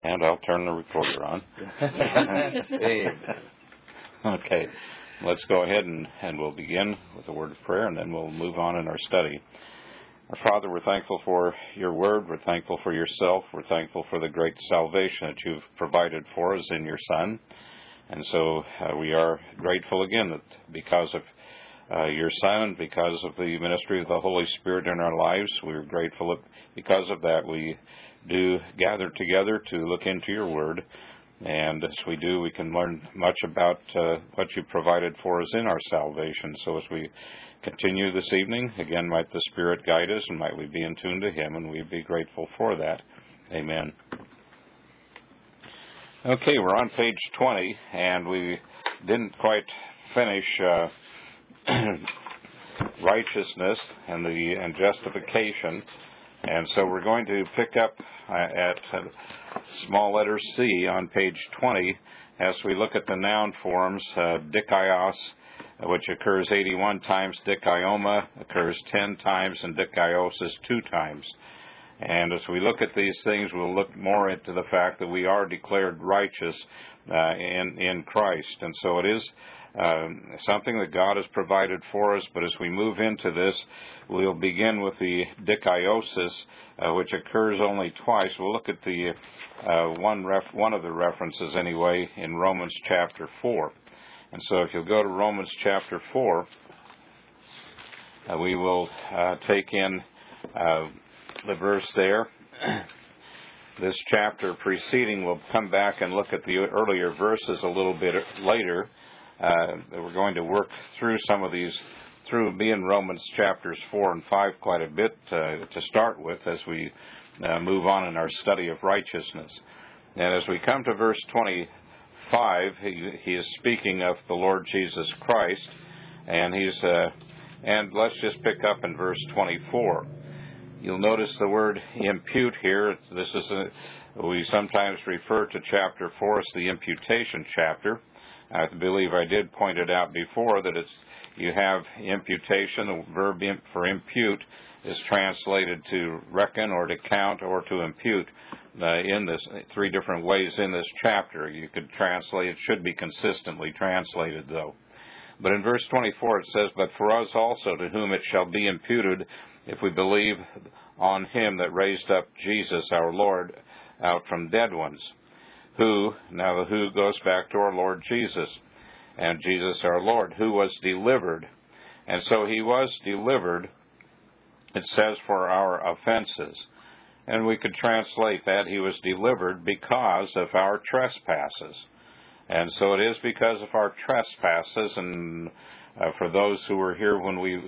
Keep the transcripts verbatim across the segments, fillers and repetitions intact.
And I'll turn the recorder on. Okay, let's go ahead and, and we'll begin with a word of prayer, and then we'll move on in our study. Our Father, we're thankful for your word. We're thankful for yourself. We're thankful for the great salvation that you've provided for us in your Son. And so uh, we are grateful again that because of uh, your Son, because of the ministry of the Holy Spirit in our lives, we're grateful that because of that we do gather together to look into your word. And as we do, we can learn much about uh, what you provided for us in our salvation. So as we continue this evening, again, might the Spirit guide us, and might we be in tune to him, and we'd be grateful for that. Amen. Okay, we're on page twenty, and we didn't quite finish uh, righteousness and the and justification. And so we're going to pick up uh, at uh, small letter C on page twenty as we look at the noun forms. Uh, dikaios, which occurs eighty-one times, dikaioma occurs ten times, and dikaios is two times. And as we look at these things, we'll look more into the fact that we are declared righteous uh, in, in Christ. And so it is Um, something that God has provided for us, but as we move into this, we'll begin with the dikaiosis, uh, which occurs only twice. We'll look at the uh, one ref- one of the references anyway in Romans chapter four. And so if you'll go to Romans chapter four, uh, we will uh, take in uh, the verse there. This chapter preceding, we'll come back and look at the earlier verses a little bit later. Uh, we're going to work through some of these, through be in Romans chapters four and five quite a bit uh, to start with as we uh, move on in our study of righteousness. And as we come to verse twenty-five, he, he is speaking of the Lord Jesus Christ, and he's uh, and let's just pick up in verse twenty-four. You'll notice the word impute here. This is a, we sometimes refer to chapter four as the imputation chapter. I believe I did point it out before that it's you have imputation. The verb for impute is translated to reckon or to count or to impute uh, in this three different ways in this chapter. You could translate it, should be consistently translated though. But in verse twenty-four it says, "But for us also, to whom it shall be imputed, if we believe on him that raised up Jesus our Lord out from dead ones." Who, now the who goes back to our Lord Jesus, and Jesus our Lord, who was delivered. And so he was delivered, it says, for our offenses. And we could translate that he was delivered because of our trespasses. And so it is because of our trespasses, and uh, for those who were here when we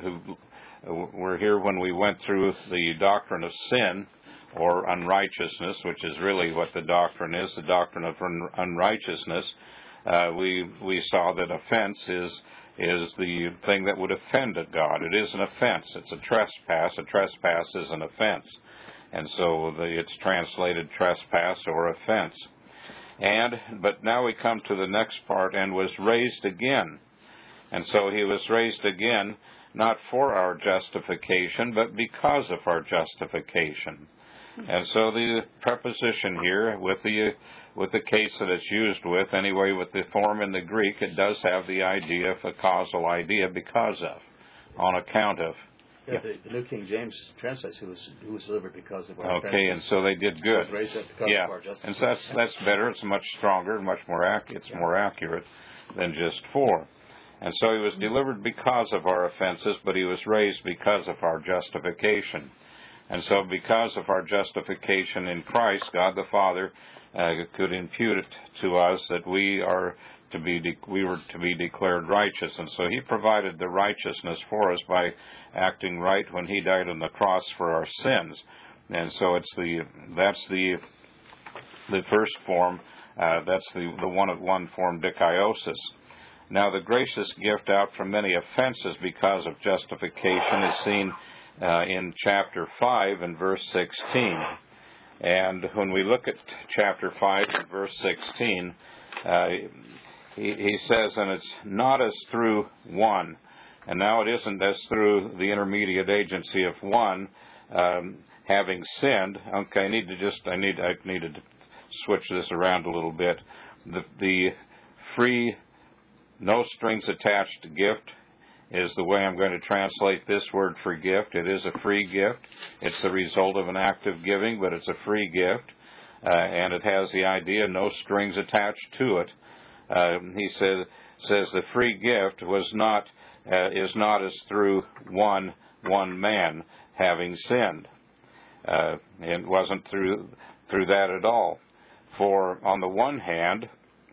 who were here when we went through the doctrine of sin, or unrighteousness, which is really what the doctrine is, the doctrine of un- unrighteousness, uh, we we saw that offense is is the thing that would offend God. It is an offense. It's a trespass. A trespass is an offense. And so the, it's translated trespass or offense. And but now we come to the next part, and was raised again. And so he was raised again, not for our justification, but because of our justification. And so the preposition here, with the with the case that it's used with, anyway, with the form in the Greek, it does have the idea of a causal idea, because of, on account of. Yeah, yeah. The, the New King James translates who was who was delivered because of our Okay, offenses. and so they did good. Was raised up because yeah, of our justice. and so that's that's better. It's much stronger, much more accurate. It's yeah. more accurate than just for. And so he was delivered because of our offenses, but he was raised because of our justification. And so because of our justification in Christ, God the Father uh, could impute it to us that we are to be de- we were to be declared righteous. And so he provided the righteousness for us by acting right when he died on the cross for our sins. And so it's the that's the the first form, uh, that's the, the one of one form, dikaiosis. Now the gracious gift out from many offenses because of justification is seen Uh, in chapter five and verse sixteen. And when we look at chapter five and verse sixteen, uh, he, he says, and it's not as through one. And now it isn't as through the intermediate agency of one um, having sinned. Okay, I need to just, I need, I needed to switch this around a little bit. The, the free, no strings attached gift is the way I'm going to translate this word for gift. It is a free gift. It's the result of an act of giving, but it's a free gift. Uh, and it has the idea no strings attached to it. Uh, he says, says the free gift was not, uh, is not as through one, one man having sinned. Uh, it wasn't through, through that at all. For on the one hand,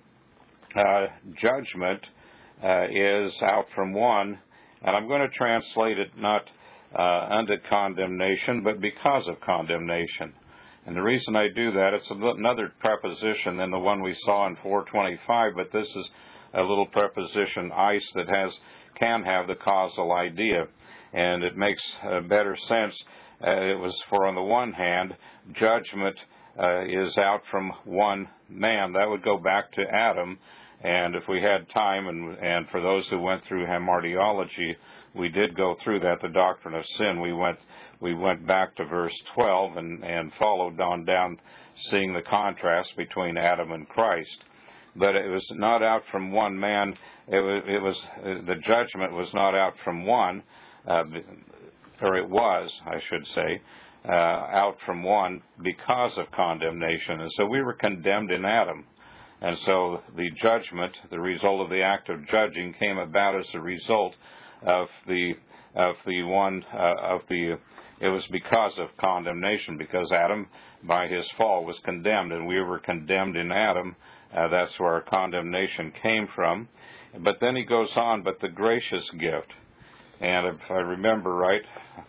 uh, judgment uh, is out from one, and I'm going to translate it not uh, unto condemnation, but because of condemnation. And the reason I do that, it's another preposition than the one we saw in four twenty-five, but this is a little preposition, ice, that has can have the causal idea. And it makes uh, better sense. Uh, it was for, on the one hand, judgment uh, is out from one man. That would go back to Adam. And if we had time, and, and for those who went through hamartiology, we did go through that, the doctrine of sin. We went we went back to verse twelve and, and followed on down, seeing the contrast between Adam and Christ. But it was not out from one man. It was, it was uh, the judgment was not out from one, uh, or it was, I should say, uh, out from one because of condemnation. And so we were condemned in Adam. And so the judgment, the result of the act of judging, came about as a result of the of the one uh, of the. It was because of condemnation, because Adam, by his fall, was condemned, and we were condemned in Adam. Uh, that's where our condemnation came from. But then he goes on, but the gracious gift, and if I remember right,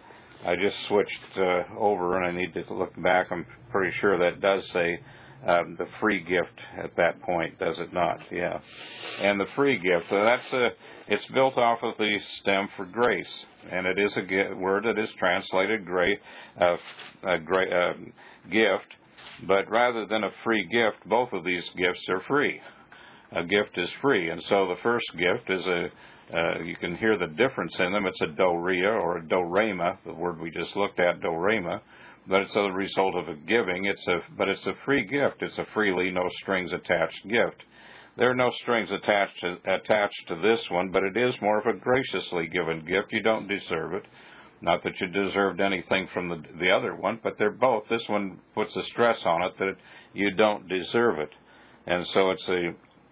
I just switched uh, over, and I need to look back. I'm pretty sure that does say. Um, the free gift at that point, does it not? Yeah. And the free gift, uh, that's a, it's built off of the stem for grace, and it is a gi- word that is translated great, uh, a great uh, gift, but rather than a free gift, both of these gifts are free. A gift is free, and so the first gift is a, uh, you can hear the difference in them. It's a dorea or a dorema, the word we just looked at, dorema. But it's a result of a giving. It's a, but it's a free gift. It's a freely, no strings attached gift. There are no strings attached to, attached to this one, but it is more of a graciously given gift. You don't deserve it. Not that you deserved anything from the, the other one, but they're both. This one puts a stress on it that you don't deserve it, and so it's a,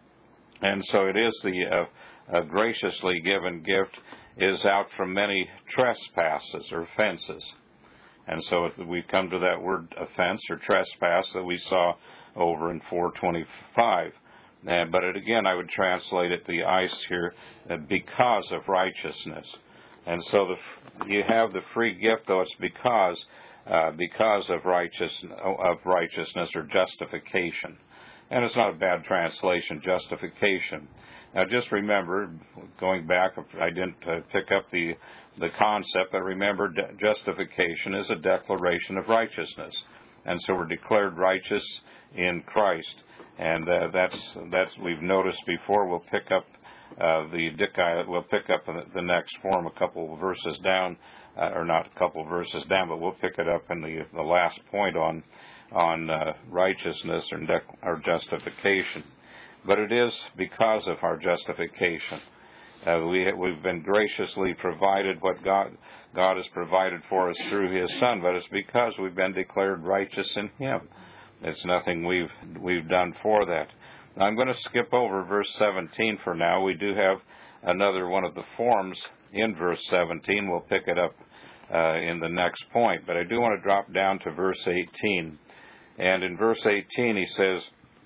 and so it is the uh, a graciously given gift is out from many trespasses or offenses. And so we come to that word offense or trespass that we saw over in four twenty-five. Uh, but it, again, I would translate it, the ice here, uh, because of righteousness. And so the, you have the free gift, though it's because uh, because of, righteous, of righteousness or justification. And it's not a bad translation, justification. Now just remember, going back, I didn't uh, pick up the the concept, but remember, de- justification is a declaration of righteousness, and so we're declared righteous in Christ, and uh, that's that's we've noticed before. We'll pick up uh, the dicai. We'll pick up the, the next form a couple of verses down, uh, or not a couple of verses down, but we'll pick it up in the the last point on on uh, righteousness or, dec- or justification. But it is because of our justification. Uh, we, we've been graciously provided what God, God has provided for us through His Son, but it's because we've been declared righteous in Him. It's nothing we've we've done for that. Now, I'm going to skip over verse seventeen for now. We do have another one of the forms in verse seventeen. We'll pick it up uh, in the next point, but I do want to drop down to verse eighteen. And in verse eighteen, he says,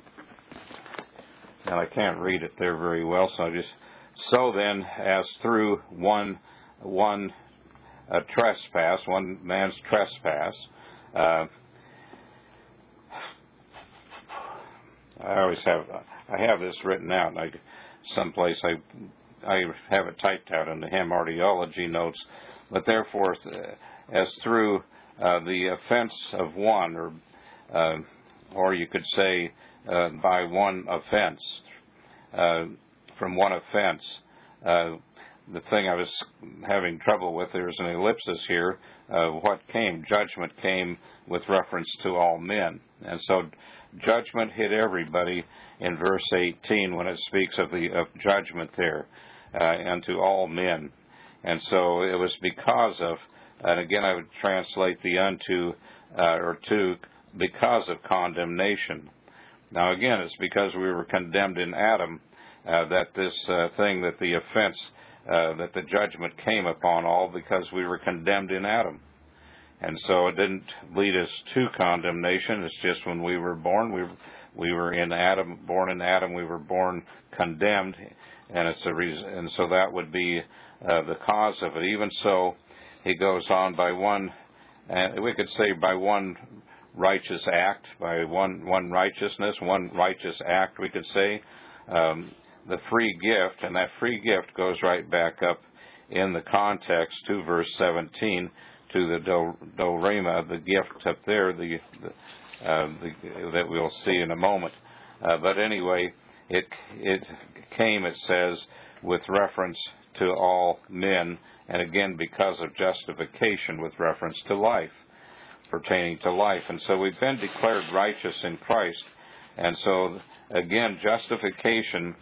and I can't read it there very well, so I just... So then, as through one one uh, trespass, one man's trespass, uh, I always have I have this written out. And I, someplace I I have it typed out in the hamartiology notes. But therefore, as through uh, the offense of one, or uh, or you could say uh, by one offense. Uh, From one offense. Uh, the thing I was having trouble with, there's an ellipsis here. Uh, what came? Judgment came with reference to all men. And so judgment hit everybody in verse eighteen when it speaks of the of judgment there uh, unto all men. And so it was because of, and again I would translate the unto uh, or to, because of condemnation. Now again, it's because we were condemned in Adam uh, that this uh, thing, that the offense, uh, that the judgment came upon all, because we were condemned in Adam. And so it didn't lead us to condemnation. It's just when we were born, we we were in Adam, born in Adam, we were born condemned, and it's a reason, and so that would be uh, the cause of it. Even so, he goes on by one, and we could say by one righteous act, by one one righteousness, one righteous act, we could say, um, the free gift, and that free gift goes right back up in the context to verse seventeen, to the do, dorema, the gift up there, the, the, uh, the that we'll see in a moment. Uh, but anyway, it it came, it says, with reference to all men, and again because of justification with reference to life, pertaining to life. And so we've been declared righteous in Christ. And so, again, justification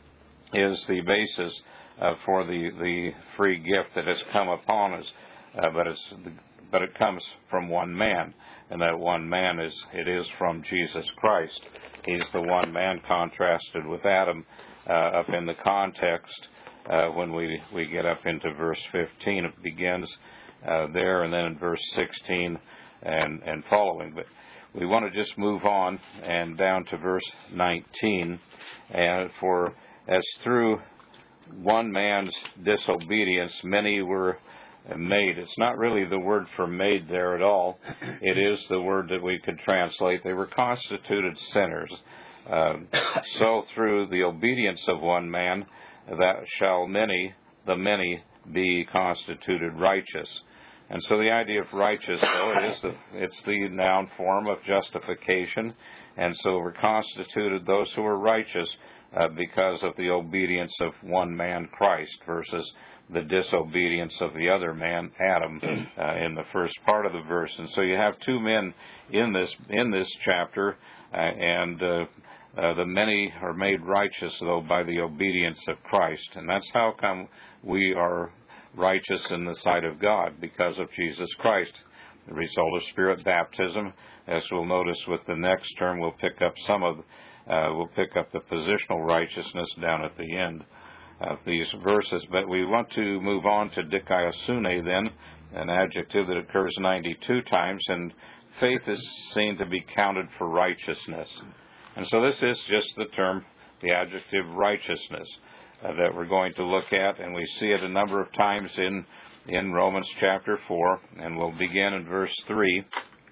is the basis uh, for the, the free gift that has come upon us. Uh, but it's but it comes from one man, and that one man is it is from Jesus Christ. He's the one man contrasted with Adam uh, up in the context uh, when we we get up into verse fifteen. It begins uh, there, and then in verse sixteen and and following. But we want to just move on and down to verse nineteen, and for as through one man's disobedience many were made. It's not really the word for made there at all. It is the word that we could translate. They were constituted sinners. Uh, so through the obedience of one man, that shall many, the many, be constituted righteous. And so the idea of righteous, though, it is the, it's the noun form of justification. And so we're constituted those who are righteous uh, because of the obedience of one man, Christ, versus the disobedience of the other man, Adam, uh, in the first part of the verse. And so you have two men in this in this chapter, uh, and uh, uh, the many are made righteous, though, by the obedience of Christ. And that's how come we are righteous in the sight of God, because of Jesus Christ. The result of Spirit baptism, as we'll notice with the next term, we'll pick up some of, uh, we'll pick up the positional righteousness down at the end of these verses. But we want to move on to dikaiosune then, an adjective that occurs ninety-two times, and faith is seen to be counted for righteousness. And so this is just the term, the adjective righteousness, uh, that we're going to look at, and we see it a number of times in, in Romans chapter four, and we'll begin in verse three.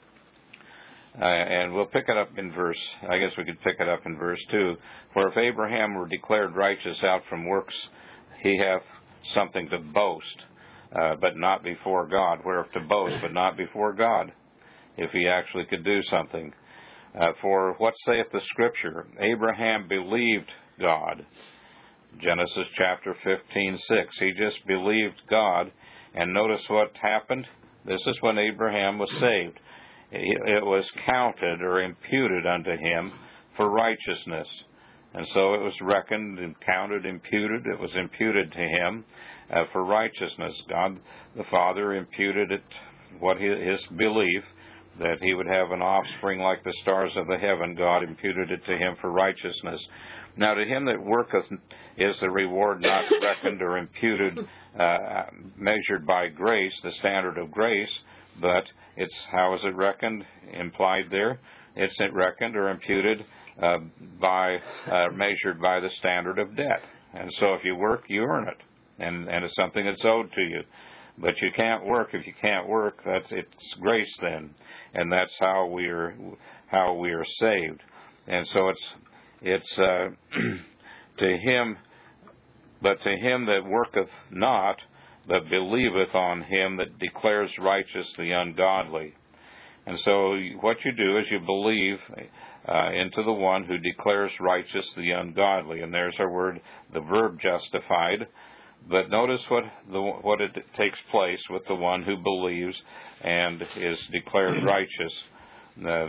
Uh, and we'll pick it up in verse, I guess we could pick it up in verse two. For if Abraham were declared righteous out from works, he hath something to boast, uh, but not before God. Whereof to boast, but not before God, if he actually could do something. Uh, for what saith the Scripture? Abraham believed God. Genesis chapter fifteen, six. He just believed God. And notice what happened. This is when Abraham was saved. It was counted or imputed unto him for righteousness. And so it was reckoned and counted, imputed. It was imputed to him uh, for righteousness. God the Father imputed it, what his, his belief, that he would have an offspring like the stars of the heaven. God imputed it to him for righteousness. Now to him that worketh is the reward not reckoned or imputed, uh, measured by grace, the standard of grace. But it's, how is it reckoned? Implied there. It's reckoned or imputed uh, by, uh, measured by the standard of debt. And so if you work, you earn it. And, and it's something that's owed to you. But you can't work if you can't work. That's, it's grace then. And that's how we are, how we are saved. And so it's, it's, uh, to him, but to him that worketh not, but believeth on him that declares righteous the ungodly. And so what you do is you believe uh, into the one who declares righteous the ungodly. And there's our word, the verb justified. But notice what the, what it takes place with the one who believes and is declared righteous. uh,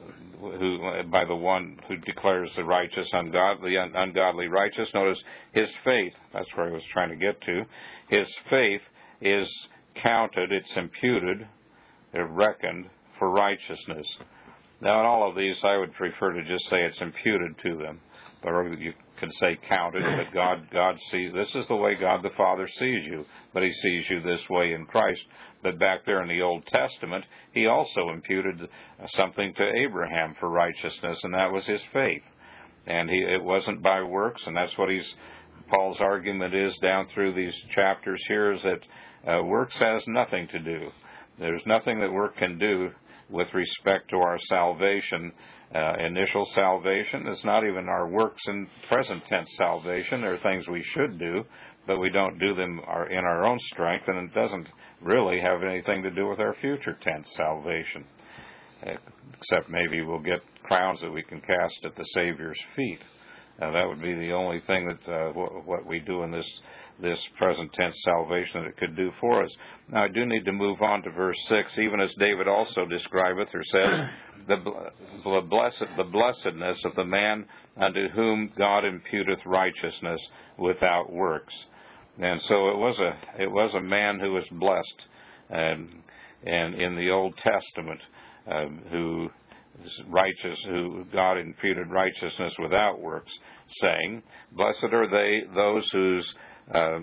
who by the one who declares the righteous ungodly, un- ungodly righteous. Notice his faith. That's where I was trying to get to. His faith is counted. It's imputed. They're reckoned for righteousness. Now, in all of these, I would prefer to just say it's imputed to them. Or you could say counted, but God, God sees, this is the way God the Father sees you, but He sees you this way in Christ. But back there in the Old Testament, He also imputed something to Abraham for righteousness, and that was his faith. And he, it wasn't by works, and that's what he's, Paul's argument is down through these chapters here, is that uh, works has nothing to do. There's nothing that work can do with respect to our salvation. Uh, initial salvation is not even our works in present tense salvation. There are things we should do, but we don't do them our, in our own strength, and it doesn't really have anything to do with our future tense salvation, uh, except maybe we'll get crowns that we can cast at the Savior's feet. Uh, that would be the only thing that uh, w- what we do in this this present tense salvation that it could do for us. Now, I do need to move on to verse six, even as David also describeth or says, the, the, blessed, the blessedness of the man unto whom God imputeth righteousness without works. And so it was a it was a man who was blessed, and and in the Old Testament, uh, who righteous, who God imputed righteousness without works, saying, "Blessed are they those whose uh,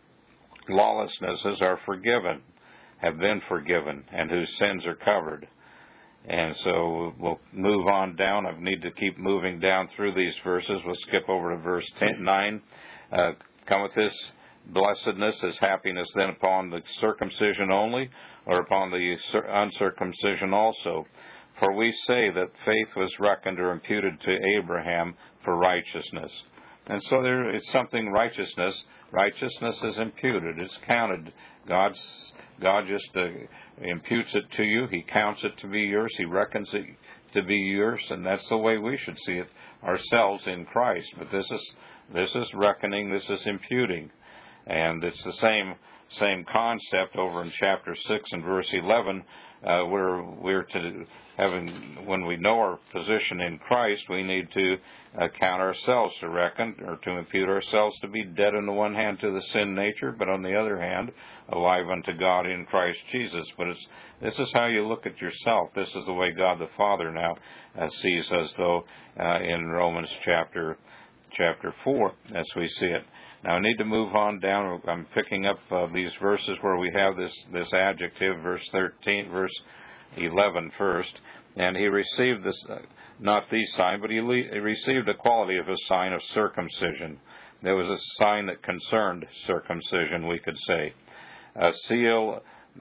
lawlessnesses are forgiven, have been forgiven, and whose sins are covered." And so we'll move on down. I need to keep moving down through these verses. We'll skip over to verse ten, nine. Uh, cometh this blessedness as happiness then upon the circumcision only, or upon the uncircumcision also? For we say that faith was reckoned or imputed to Abraham for righteousness. And so there it's something righteousness. Righteousness is imputed. It's counted. God's, God just uh, imputes it to you. He counts it to be yours. He reckons it to be yours. And that's the way we should see it ourselves in Christ. But this is this is reckoning. This is imputing. And it's the same same concept over in chapter six and verse eleven, uh, where we're to having, when we know our position in Christ, we need to uh, count ourselves to reckon, or to impute ourselves to be dead on the one hand to the sin nature, but on the other hand, alive unto God in Christ Jesus. But it's this is how you look at yourself. This is the way God the Father now uh, sees us, though, uh, in Romans chapter chapter four, as we see it. Now I need to move on down. I'm picking up uh, these verses where we have this, this adjective, verse thirteen, verse eleven first. And he received this, uh, not the sign, but he, le- he received the quality of a sign of circumcision. There was a sign that concerned circumcision, we could say. A seal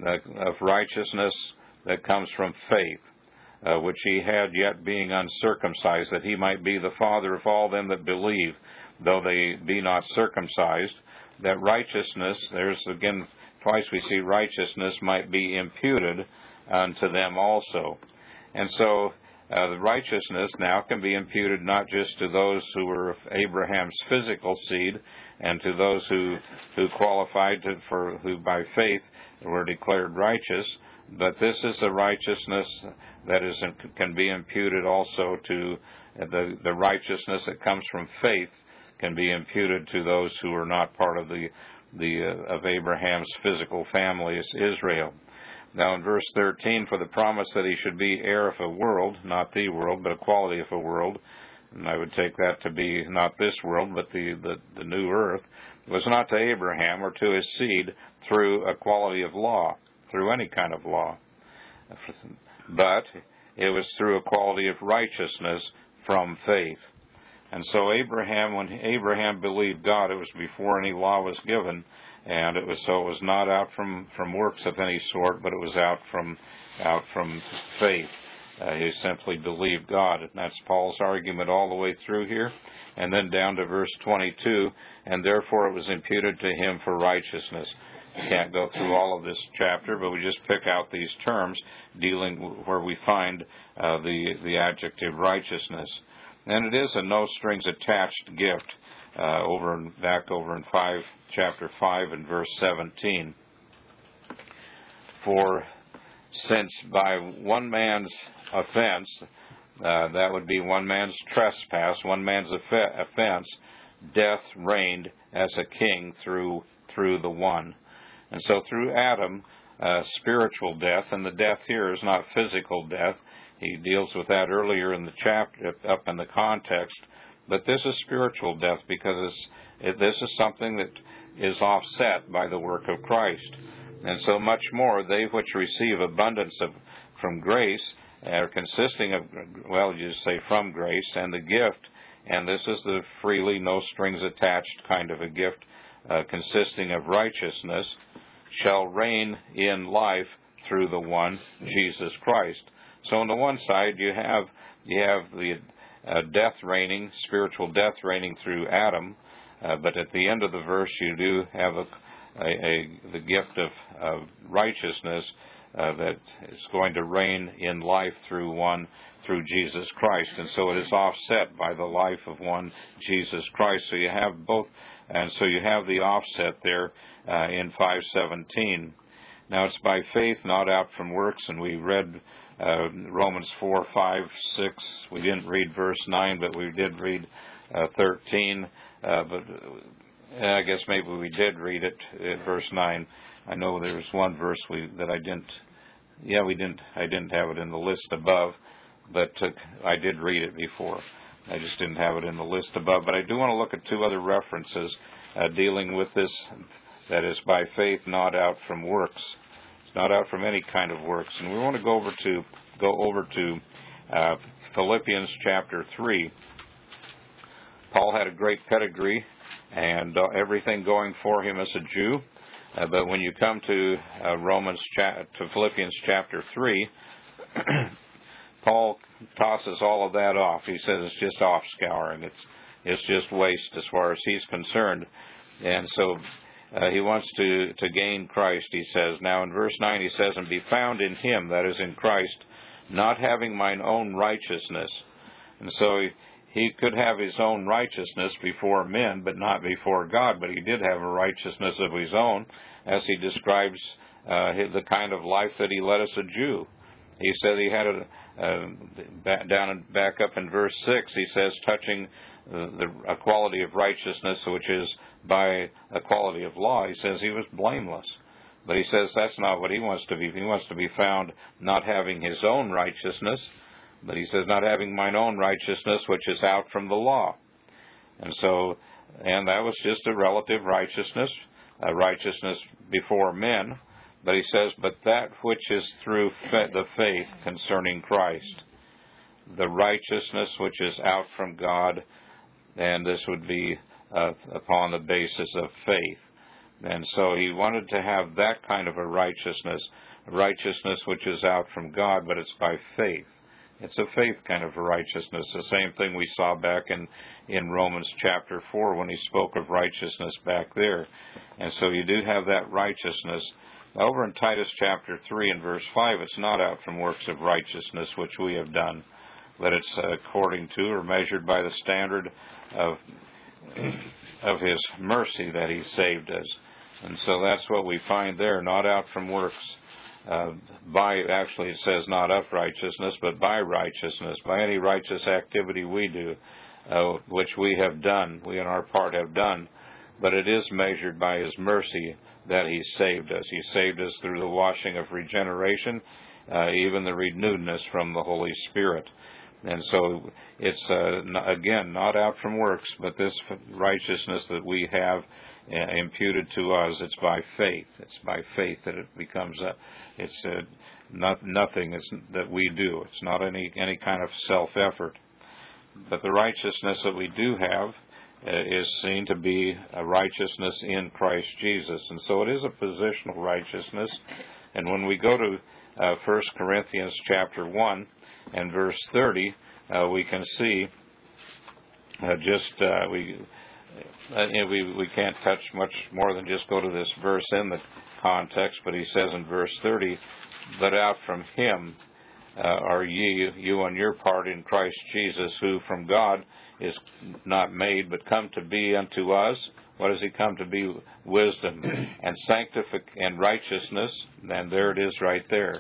of righteousness that comes from faith, uh, which he had yet being uncircumcised, that he might be the father of all them that believe, though they be not circumcised. That righteousness, there's again, twice we see righteousness might be imputed unto them also. And so uh, the righteousness now can be imputed not just to those who were of Abraham's physical seed, and to those who who qualified to, for who by faith were declared righteous, but this is the righteousness that is can be imputed also to the the righteousness that comes from faith can be imputed to those who are not part of the the uh, of Abraham's physical family as Israel. Now in verse thirteen, for the promise that he should be heir of a world, not the world, but a quality of a world, and I would take that to be not this world, but the, the, the new earth, was not to Abraham or to his seed through a quality of law, through any kind of law, but it was through a quality of righteousness from faith. And so Abraham, when Abraham believed God, it was before any law was given, and it was so it was not out from, from works of any sort, but it was out from out from faith. Uh, he simply believed God, and that's Paul's argument all the way through here, and then down to verse twenty-two. And therefore it was imputed to him for righteousness. I can't go through all of this chapter, but we just pick out these terms dealing where we find uh, the the adjective righteousness. And it is a no strings attached gift. Uh, over in, back over in five, chapter five and verse seventeen. For since by one man's offense, uh, that would be one man's trespass, one man's offense, death reigned as a king through through the one. And so through Adam, uh, spiritual death, and the death here is not physical death. He deals with that earlier in the chapter, up in the context. But this is spiritual death because it's, it, this is something that is offset by the work of Christ. And so much more, they which receive abundance of from grace are consisting of, well, you say from grace, and the gift, and this is the freely, no strings attached kind of a gift, uh, consisting of righteousness, shall reign in life through the one, Jesus Christ. So on the one side, you have you have the uh, death reigning, spiritual death reigning through Adam, uh, but at the end of the verse, you do have a, a, a the gift of uh, righteousness uh, that is going to reign in life through one, through Jesus Christ, and so it is offset by the life of one, Jesus Christ. So you have both, and so you have the offset there uh, in five seventeen. Now it's by faith, not out from works, and we read uh, Romans four, five, six. We didn't read verse nine, but we did read uh, thirteen. Uh, but uh, I guess maybe we did read it at verse nine. I know there was one verse we that I didn't. Yeah, we didn't. I didn't have it in the list above, but uh, I did read it before. I just didn't have it in the list above. But I do want to look at two other references uh, dealing with this. That is by faith, not out from works. It's not out from any kind of works. And we want to go over to go over to uh, Philippians chapter three. Paul had a great pedigree and uh, everything going for him as a Jew. Uh, but when you come to uh, Romans cha- to Philippians chapter three, Paul tosses all of that off. He says it's just off scouring. It's it's just waste as far as he's concerned. And so Uh, he wants to, to gain Christ, he says. Now in verse nine he says, and be found in him, that is in Christ, not having mine own righteousness. And so he, he could have his own righteousness before men, but not before God. But he did have a righteousness of his own, as he describes uh, the kind of life that he led as a Jew. He said he had a, uh, back, down and back up in verse six, he says, touching the, the a quality of righteousness, which is by a quality of law, he says he was blameless. But he says that's not what he wants to be. He wants to be found not having his own righteousness, but he says not having mine own righteousness, which is out from the law. And so, and that was just a relative righteousness, a righteousness before men. But he says, but that which is through fa- the faith concerning Christ, the righteousness which is out from God, and this would be uh, upon the basis of faith. And so he wanted to have that kind of a righteousness, righteousness which is out from God, but it's by faith. It's a faith kind of a righteousness, the same thing we saw back in, in Romans chapter four when he spoke of righteousness back there. And so you do have that righteousness. Over in Titus chapter three and verse five, it's not out from works of righteousness which we have done, but it's according to or measured by the standard of of his mercy that he saved us. And so that's what we find there, not out from works. Uh, by, actually it says not of righteousness, but by righteousness, by any righteous activity we do, uh, which we have done, we on our part have done. But it is measured by his mercy that he saved us. He saved us through the washing of regeneration, uh, even the renewedness from the Holy Spirit. And so it's, uh, again, not out from works, but this righteousness that we have uh, imputed to us, it's by faith. It's by faith that it becomes, a, it's uh, not nothing it's, that we do. It's not any, any kind of self-effort. But the righteousness that we do have uh, is seen to be a righteousness in Christ Jesus. And so it is a positional righteousness. And when we go to uh, First Corinthians chapter one, and verse thirty, uh, we can see uh, just uh, we uh, we we can't touch much more than just go to this verse in the context. But he says in verse thirty, "But out from him uh, are ye, you on your part in Christ Jesus, who from God is not made, but come to be unto us." What does he come to be? Wisdom and sanctification and righteousness. And there it is right there.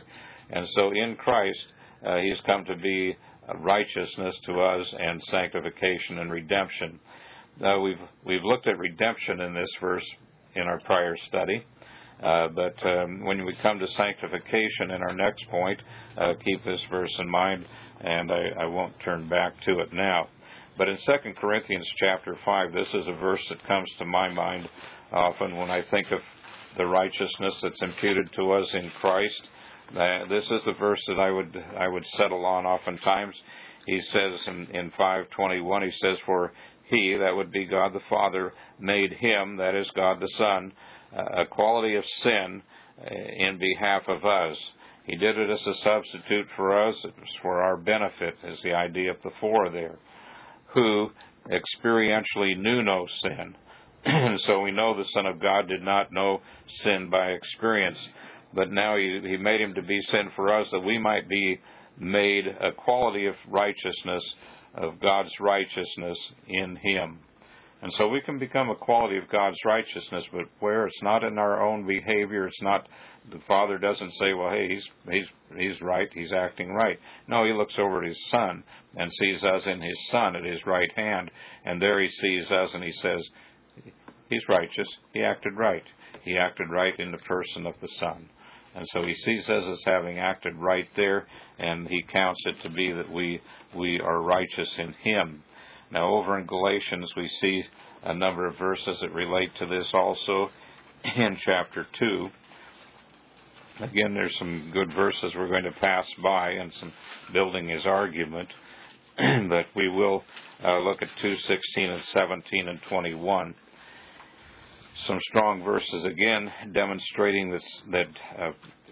And so in Christ, uh, He's come to be righteousness to us and sanctification and redemption. Uh, we've we've looked at redemption in this verse in our prior study, uh, but um, when we come to sanctification in our next point, uh, keep this verse in mind, and I, I won't turn back to it now. But in Second Corinthians chapter five, this is a verse that comes to my mind often when I think of the righteousness that's imputed to us in Christ. Uh, this is the verse that I would I would settle on oftentimes. He says in, in five twenty-one, he says, "For He," that would be God the Father, "made Him," that is God the Son, uh, a quality of sin uh, in behalf of us. He did it as a substitute for us. It was for our benefit, is the idea of the four there. Who experientially knew no sin. So we know the Son of God did not know sin by experience, but now he, he made Him to be sin for us, that we might be made a quality of righteousness, of God's righteousness in Him. And so we can become a quality of God's righteousness, but where it's not in our own behavior, it's not, the Father doesn't say, well, hey, he's he's he's right, he's acting right. No, He looks over at His Son and sees us in His Son at His right hand, and there He sees us and He says, He's righteous, He acted right. He acted right in the person of the Son. And so He sees us as having acted right there, and He counts it to be that we we are righteous in Him. Now, over in Galatians, we see a number of verses that relate to this also in chapter two. Again, there's some good verses we're going to pass by and some building his argument, but we will uh, look at two sixteen and seventeen and twenty-one. Some strong verses again demonstrating this, that uh,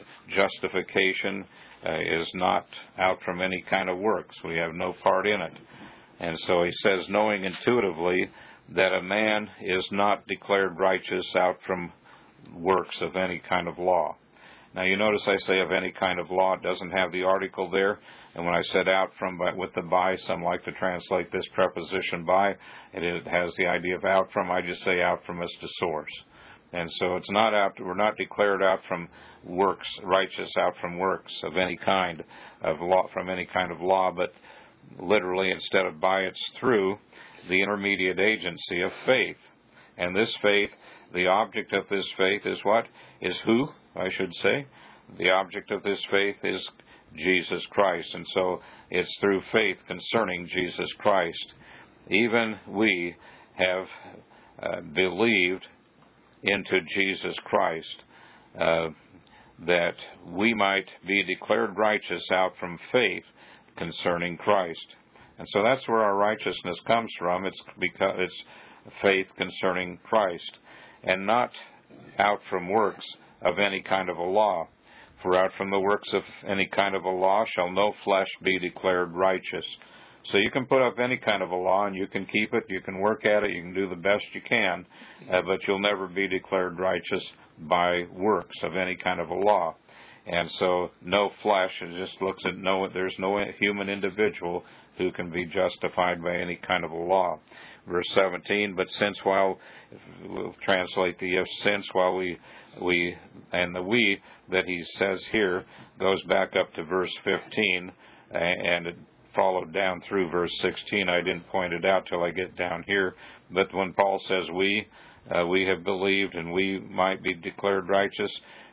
justification uh, is not out from any kind of works. We have no part in it. And so he says, knowing intuitively that a man is not declared righteous out from works of any kind of law. Now you notice I say of any kind of law, it doesn't have the article there. And when I said out from by, with the by, some like to translate this preposition by, and it has the idea of out from, I just say out from as to source. And so it's not out, we're not declared out from works, righteous out from works of any kind of law, from any kind of law, but literally, instead of by, it's through the intermediate agency of faith. And this faith, the object of this faith is what? Is who, I should say? The object of this faith is Jesus Christ. And so it's through faith concerning Jesus Christ. Even we have uh, believed into Jesus Christ, uh, that we might be declared righteous out from faith concerning Christ. And so that's where our righteousness comes from. It's because it's faith concerning Christ, and not out from works of any kind of a law. For out from the works of any kind of a law shall no flesh be declared righteous. So you can put up any kind of a law and you can keep it, you can work at it, you can do the best you can, uh, but you'll never be declared righteous by works of any kind of a law. And so no flesh, it just looks at no, there's no human individual who can be justified by any kind of a law. Verse seventeen, but since while, we'll translate the if, since while we, we, and the we that he says here goes back up to verse fifteen, and it followed down through verse sixteen. I didn't point it out till I get down here, but when Paul says we, uh, we have believed and we might be declared righteous,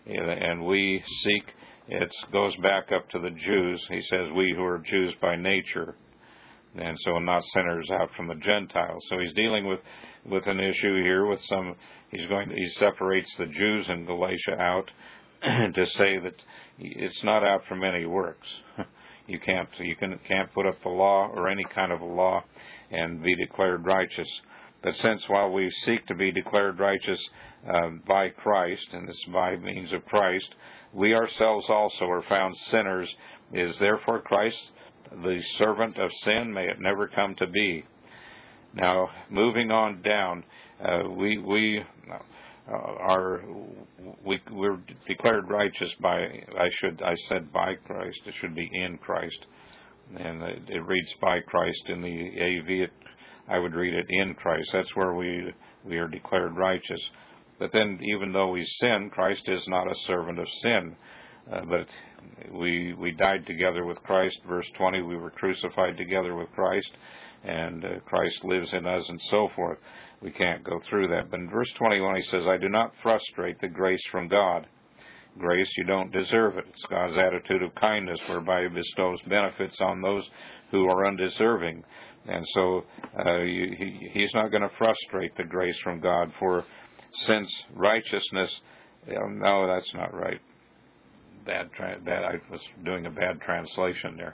and we seek, it goes back up to the Jews. He says we who are Jews by nature, and so not sinners out from the Gentiles. So he's dealing with, with an issue here with some, he's going to, he separates the Jews in Galatia out to say that it's not out from any works. You can't, you can, can't put up the law or any kind of a law and be declared righteous. But since while we seek to be declared righteous uh, by Christ, and this by means of Christ, we ourselves also are found sinners, is therefore Christ the servant of sin? May it never come to be. Now, moving on down, uh, we we uh, are we we're declared righteous by, I should I said by Christ. It should be in Christ, and it, it reads by Christ in the A V. It, I would read it in Christ. That's where we we are declared righteous. But then, even though we sin, Christ is not a servant of sin. uh, but we we died together with Christ. Verse twenty, we were crucified together with Christ, and uh, Christ lives in us, and so forth. We can't go through that. But in verse twenty-one, he says, I do not frustrate the grace from God. Grace, you don't deserve it. It's God's attitude of kindness whereby he bestows benefits on those who are undeserving. And so uh, you, he, he's not going to frustrate the grace from God. For since righteousness, no, that's not right. Bad, tra- bad. I was doing a bad translation there.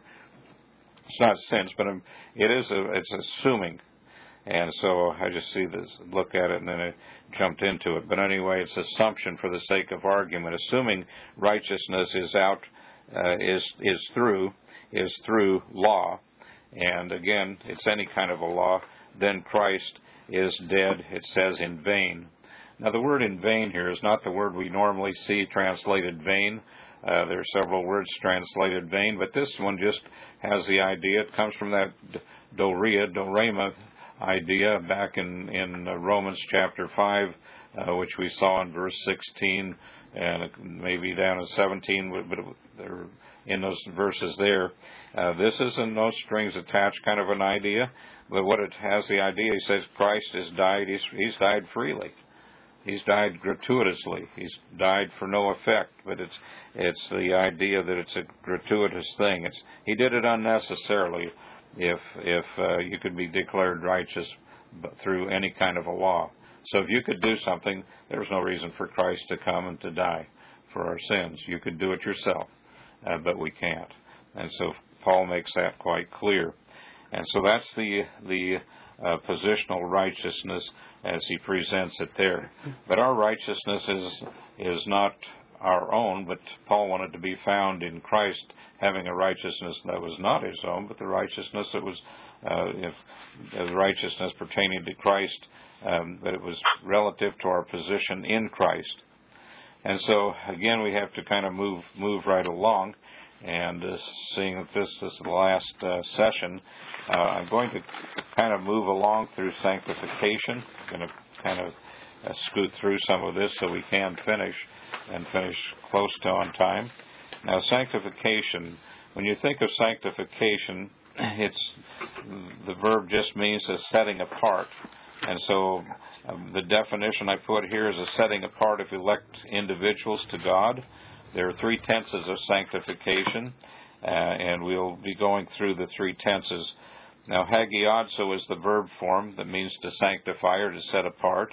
It's not since, but um, it is. A, it's assuming. And so I just see this, look at it, and then I jumped into it. But anyway, it's assumption for the sake of argument. Assuming righteousness is out, uh, is is through, is through law, and again, it's any kind of a law. Then Christ is dead. It says in vain. Now, the word "in vain" here is not the word we normally see translated "vain." Uh, there are several words translated "vain," but this one just has the idea. It comes from that doria, dorema idea back in, in uh, Romans chapter five, uh, which we saw in verse sixteen, and maybe down in seventeen, but they're in those verses there. Uh, this is a no strings attached kind of an idea, but what it has the idea, he says Christ has died, he's, he's died freely. He's died gratuitously. He's died for no effect, but it's it's the idea that it's a gratuitous thing. It's he did it unnecessarily. If if uh, you could be declared righteous through any kind of a law. So if you could do something, there's no reason for Christ to come and to die for our sins. You could do it yourself, uh, but we can't. And so Paul makes that quite clear. And so that's the the uh, positional righteousness as he presents it there. But our righteousness is is not our own, but Paul wanted to be found in Christ, having a righteousness that was not his own, but the righteousness that was, uh, if the righteousness pertaining to Christ, um, that it was relative to our position in Christ. And so again, we have to kind of move move right along. And uh, seeing that this, this is the last uh, session, uh, I'm going to kind of move along through sanctification. I'm going to kind of uh, scoot through some of this so we can finish and finish close to on time. Now, sanctification, when you think of sanctification, it's the verb just means a setting apart. And so um, the definition I put here is a setting apart of elect individuals to God. There are three tenses of sanctification, uh, and we'll be going through the three tenses. Now, hagiadzo is the verb form that means to sanctify or to set apart.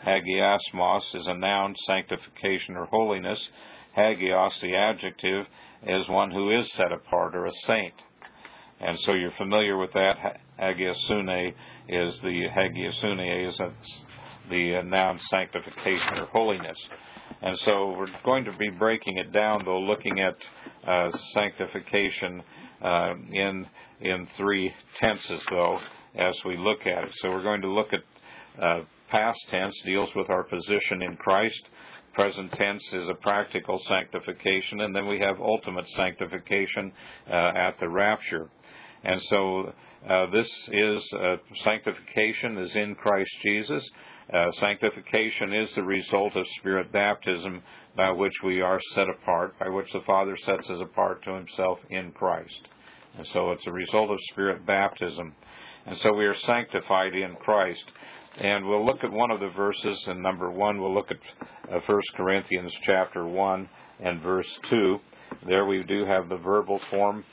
Hagiasmos is a noun, sanctification or holiness. Hagios, the adjective, is one who is set apart or a saint. And so you're familiar with that. Hagiasune is the hagiasune is the noun sanctification or holiness. And so we're going to be breaking it down, though, looking at uh, sanctification uh, in in three tenses, though, as we look at it. So we're going to look at uh, past tense, deals with our position in Christ. Present tense is a practical sanctification, and then we have ultimate sanctification uh, at the rapture. And so uh, this is uh, sanctification is in Christ Jesus. Uh, sanctification is the result of Spirit baptism by which we are set apart, by which the Father sets us apart to himself in Christ. And so it's a result of Spirit baptism. And so we are sanctified in Christ. And we'll look at one of the verses, and number one, we'll look at uh, First Corinthians chapter one and verse two. There we do have the verbal form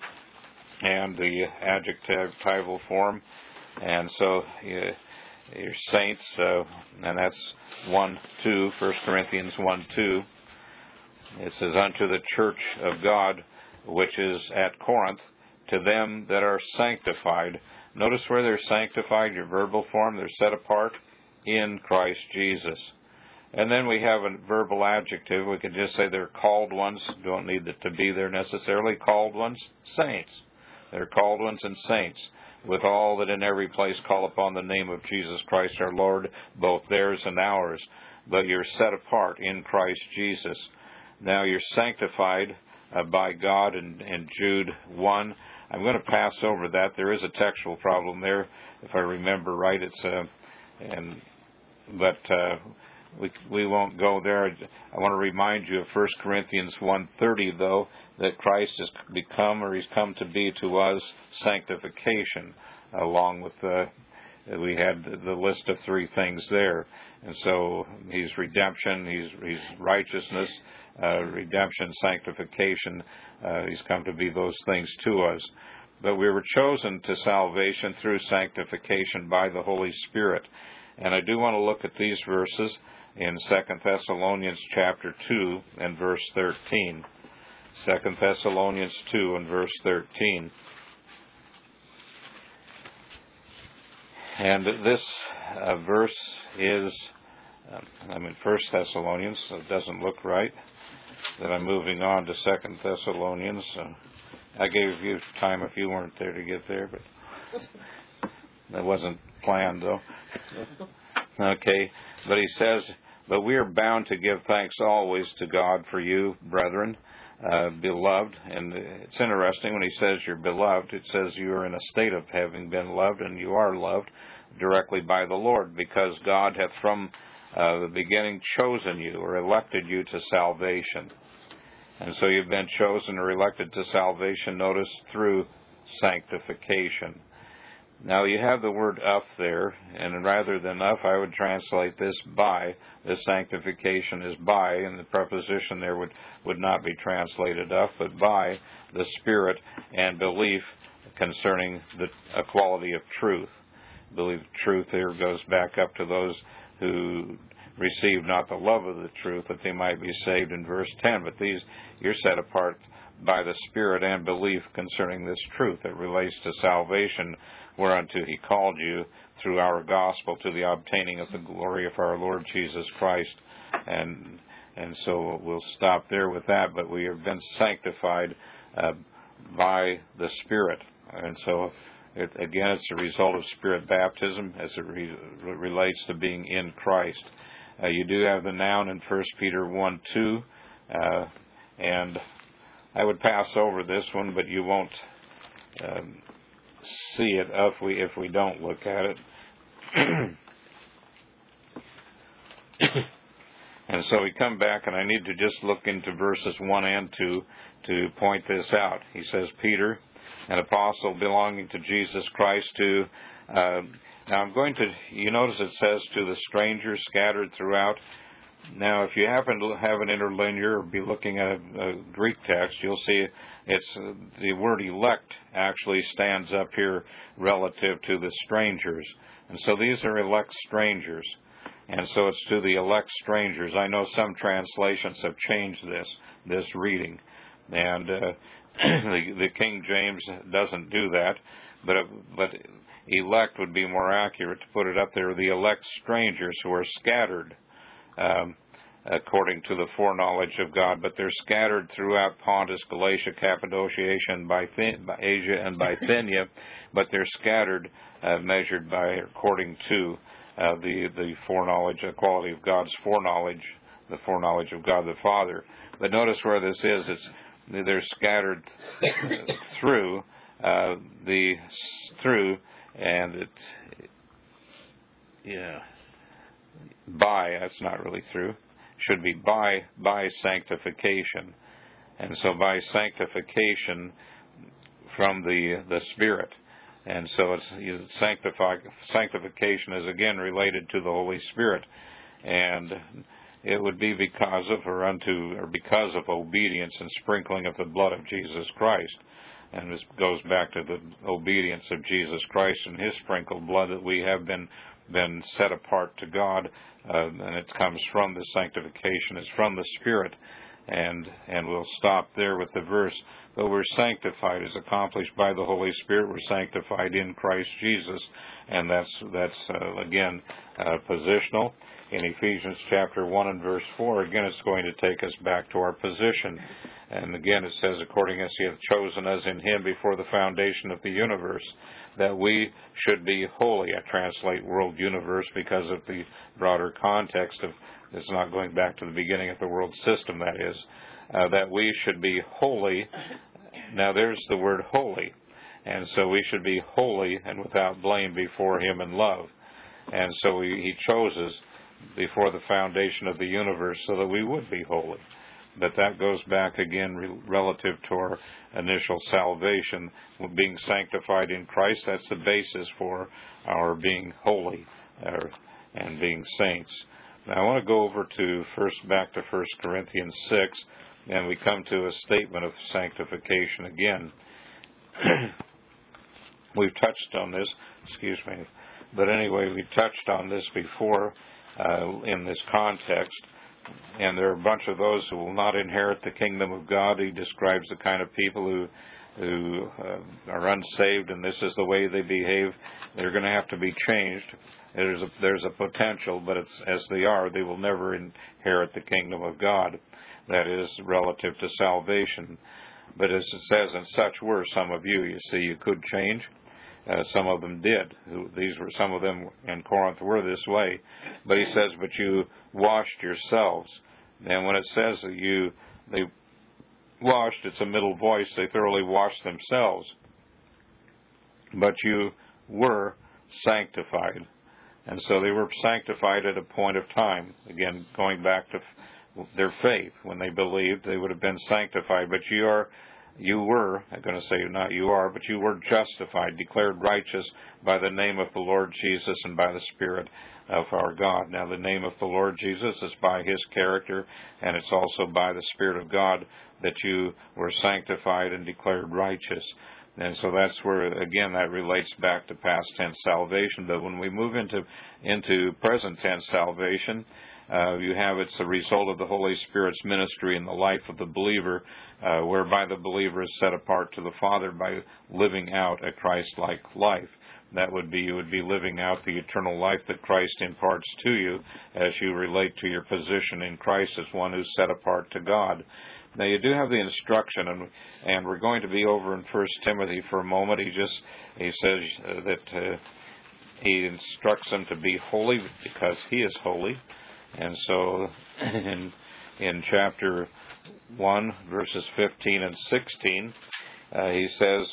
and the adjectival form. And so uh, your saints, uh, and that's one two, First Corinthians one two. It says, unto the church of God, which is at Corinth, to them that are sanctified. Notice where they're sanctified, your verbal form, they're set apart in Christ Jesus. And then we have a verbal adjective. We could just say they're called ones. Don't need it to be there necessarily. Called ones, saints. They're called ones and saints, with all that in every place call upon the name of Jesus Christ our Lord, both theirs and ours. But you're set apart in Christ Jesus. Now you're sanctified uh, by God in, in Jude one. I'm going to pass over that. There is a textual problem there, if I remember right. It's uh, and but uh, we we won't go there. I want to remind you of First Corinthians one thirty, though, that Christ has become, or He's come to be to us, sanctification, along with the, we had the list of three things there. And so He's redemption, He's, he's righteousness, uh, redemption, sanctification. Uh, he's come to be those things to us. But we were chosen to salvation through sanctification by the Holy Spirit. And I do want to look at these verses in Second Thessalonians chapter two and verse thirteen. Second Thessalonians two and verse thirteen. And this uh, verse is, uh, I'm in First Thessalonians, so it doesn't look right. Then I'm moving on to Second Thessalonians. Uh, I gave you time if you weren't there to get there, but that wasn't planned, though. Okay, but he says, but we are bound to give thanks always to God for you, brethren, uh, beloved. And it's interesting when he says you're beloved, it says you are in a state of having been loved, and you are loved directly by the Lord, because God hath from uh, the beginning chosen you, or elected you to salvation. And so you've been chosen or elected to salvation, notice, through sanctification. Now you have the word of there, and rather than of, I would translate this by. This sanctification is by, and the preposition there would, would not be translated of, but by the Spirit and belief concerning the equality of truth. I believe truth here goes back up to those who receive not the love of the truth, that they might be saved in verse ten. But these, you're set apart by the Spirit and belief concerning this truth that relates to salvation, whereunto He called you through our gospel to the obtaining of the glory of our Lord Jesus Christ. And and so we'll stop there with that, but we have been sanctified uh, by the Spirit. And so, it, again, it's a result of Spirit baptism as it re- relates to being in Christ. Uh, you do have the noun in First Peter one two, uh, and I would pass over this one, but you won't um, see it if we if we don't look at it. And so we come back, and I need to just look into verses one and two to point this out. He says, Peter, an apostle belonging to Jesus Christ, to uh, now I'm going to, you notice it says to the strangers scattered throughout. Now, if you happen to have an interlinear or be looking at a, a Greek text, you'll see it's uh, the word elect actually stands up here relative to the strangers. And so these are elect strangers. And so it's to the elect strangers. I know some translations have changed this, this reading. And uh, the, the King James doesn't do that. But, but elect would be more accurate to put it up there. The elect strangers who are scattered. Um, according to the foreknowledge of God, but they're scattered throughout Pontus, Galatia, Cappadocia, Asia, and Bithynia, Asia and Bithynia, but they're scattered, uh, measured by according to uh, the the foreknowledge, the quality of God's foreknowledge, the foreknowledge of God the Father. But notice where this is; it's they're scattered through uh, the through, and it yeah. By, that's not really through, should be by by sanctification. And so by sanctification from the the Spirit. And so it's you sanctify, sanctification is again related to the Holy Spirit. And it would be because of or unto or because of obedience and sprinkling of the blood of Jesus Christ. And this goes back to the obedience of Jesus Christ and His sprinkled blood that we have been been set apart to God, uh, and it comes from the sanctification. It's from the Spirit, and and we'll stop there with the verse. But we're sanctified is accomplished by the Holy Spirit. We're sanctified in Christ Jesus, and that's that's uh, again uh, positional. In Ephesians chapter one and verse four, again, it's going to take us back to our position. And again, it says, according as He hath chosen us in Him before the foundation of the universe, that we should be holy. I translate world universe because of the broader context of, it's not going back to the beginning of the world system, that is, uh, that we should be holy. Now there's the word holy. And so we should be holy and without blame before Him in love. And so we, He chose us before the foundation of the universe so that we would be holy. But that goes back again re- relative to our initial salvation, being sanctified in Christ. That's the basis for our being holy uh, and being saints. Now I want to go over to first back to First Corinthians six, and we come to a statement of sanctification again. We've touched on this, excuse me, but anyway, we touched on this before uh, in this context, and there are a bunch of those who will not inherit the kingdom of God. He describes the kind of people who who uh, are unsaved, and this is the way they behave. They're going to have to be changed. There's a, there's a potential, but it's, as they are, they will never inherit the kingdom of God. That is relative to salvation. But as it says, and such were some of you. You see, you could change. Uh, some of them did. These were some of them in Corinth were this way. But he says, but you washed yourselves. And when it says that you they washed, it's a middle voice. They thoroughly washed themselves. But you were sanctified. And so they were sanctified at a point of time. Again, going back to their faith. When they believed, they would have been sanctified. But you are You were, I'm going to say not you are, but you were justified, declared righteous by the name of the Lord Jesus and by the Spirit of our God. Now, the name of the Lord Jesus is by His character, and it's also by the Spirit of God that you were sanctified and declared righteous. And so that's where, again, that relates back to past tense salvation. But when we move into into present tense salvation, Uh, you have it's a result of the Holy Spirit's ministry in the life of the believer, uh, whereby the believer is set apart to the Father by living out a Christ-like life. That would be, you would be living out the eternal life that Christ imparts to you as you relate to your position in Christ as one who's set apart to God. Now, you do have the instruction, and, and we're going to be over in First Timothy for a moment. He just, he says uh, that uh, he instructs them to be holy because He is holy. And so in, in chapter one, verses fifteen and sixteen, uh, he says,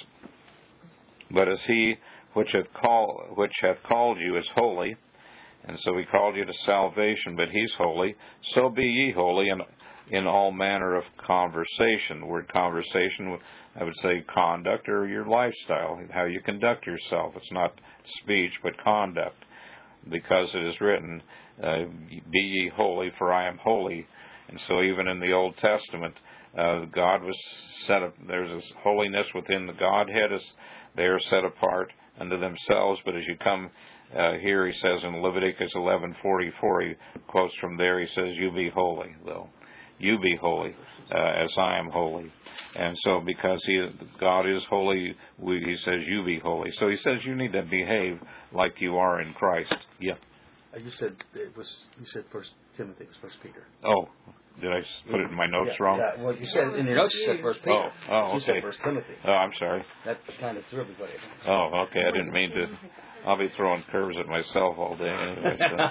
but as He which hath, call, which hath called you is holy, and so He called you to salvation, but He's holy, so be ye holy in, in all manner of conversation. The word conversation, I would say conduct, or your lifestyle, how you conduct yourself. It's not speech, but conduct. Because it is written, uh, be ye holy, for I am holy. And so even in the Old Testament, uh, God was set up, there's this holiness within the Godhead, as they are set apart unto themselves. But as you come uh, here, he says in Leviticus eleven forty-four, he quotes from there, he says, you be holy, though. You be holy, uh, as I am holy. And so because he, God is holy, we, he says, you be holy. So he says you need to behave like you are in Christ. Yeah. You said it was, you said First Timothy, it was First Peter. Oh, did I put it in my notes yeah, wrong? Yeah, well, you said, in your notes you said First Peter. Oh, oh okay. You said First Timothy. Oh, I'm sorry. That kind of threw everybody. Oh, okay, I didn't mean to. I'll be throwing curves at myself all day anyway, so.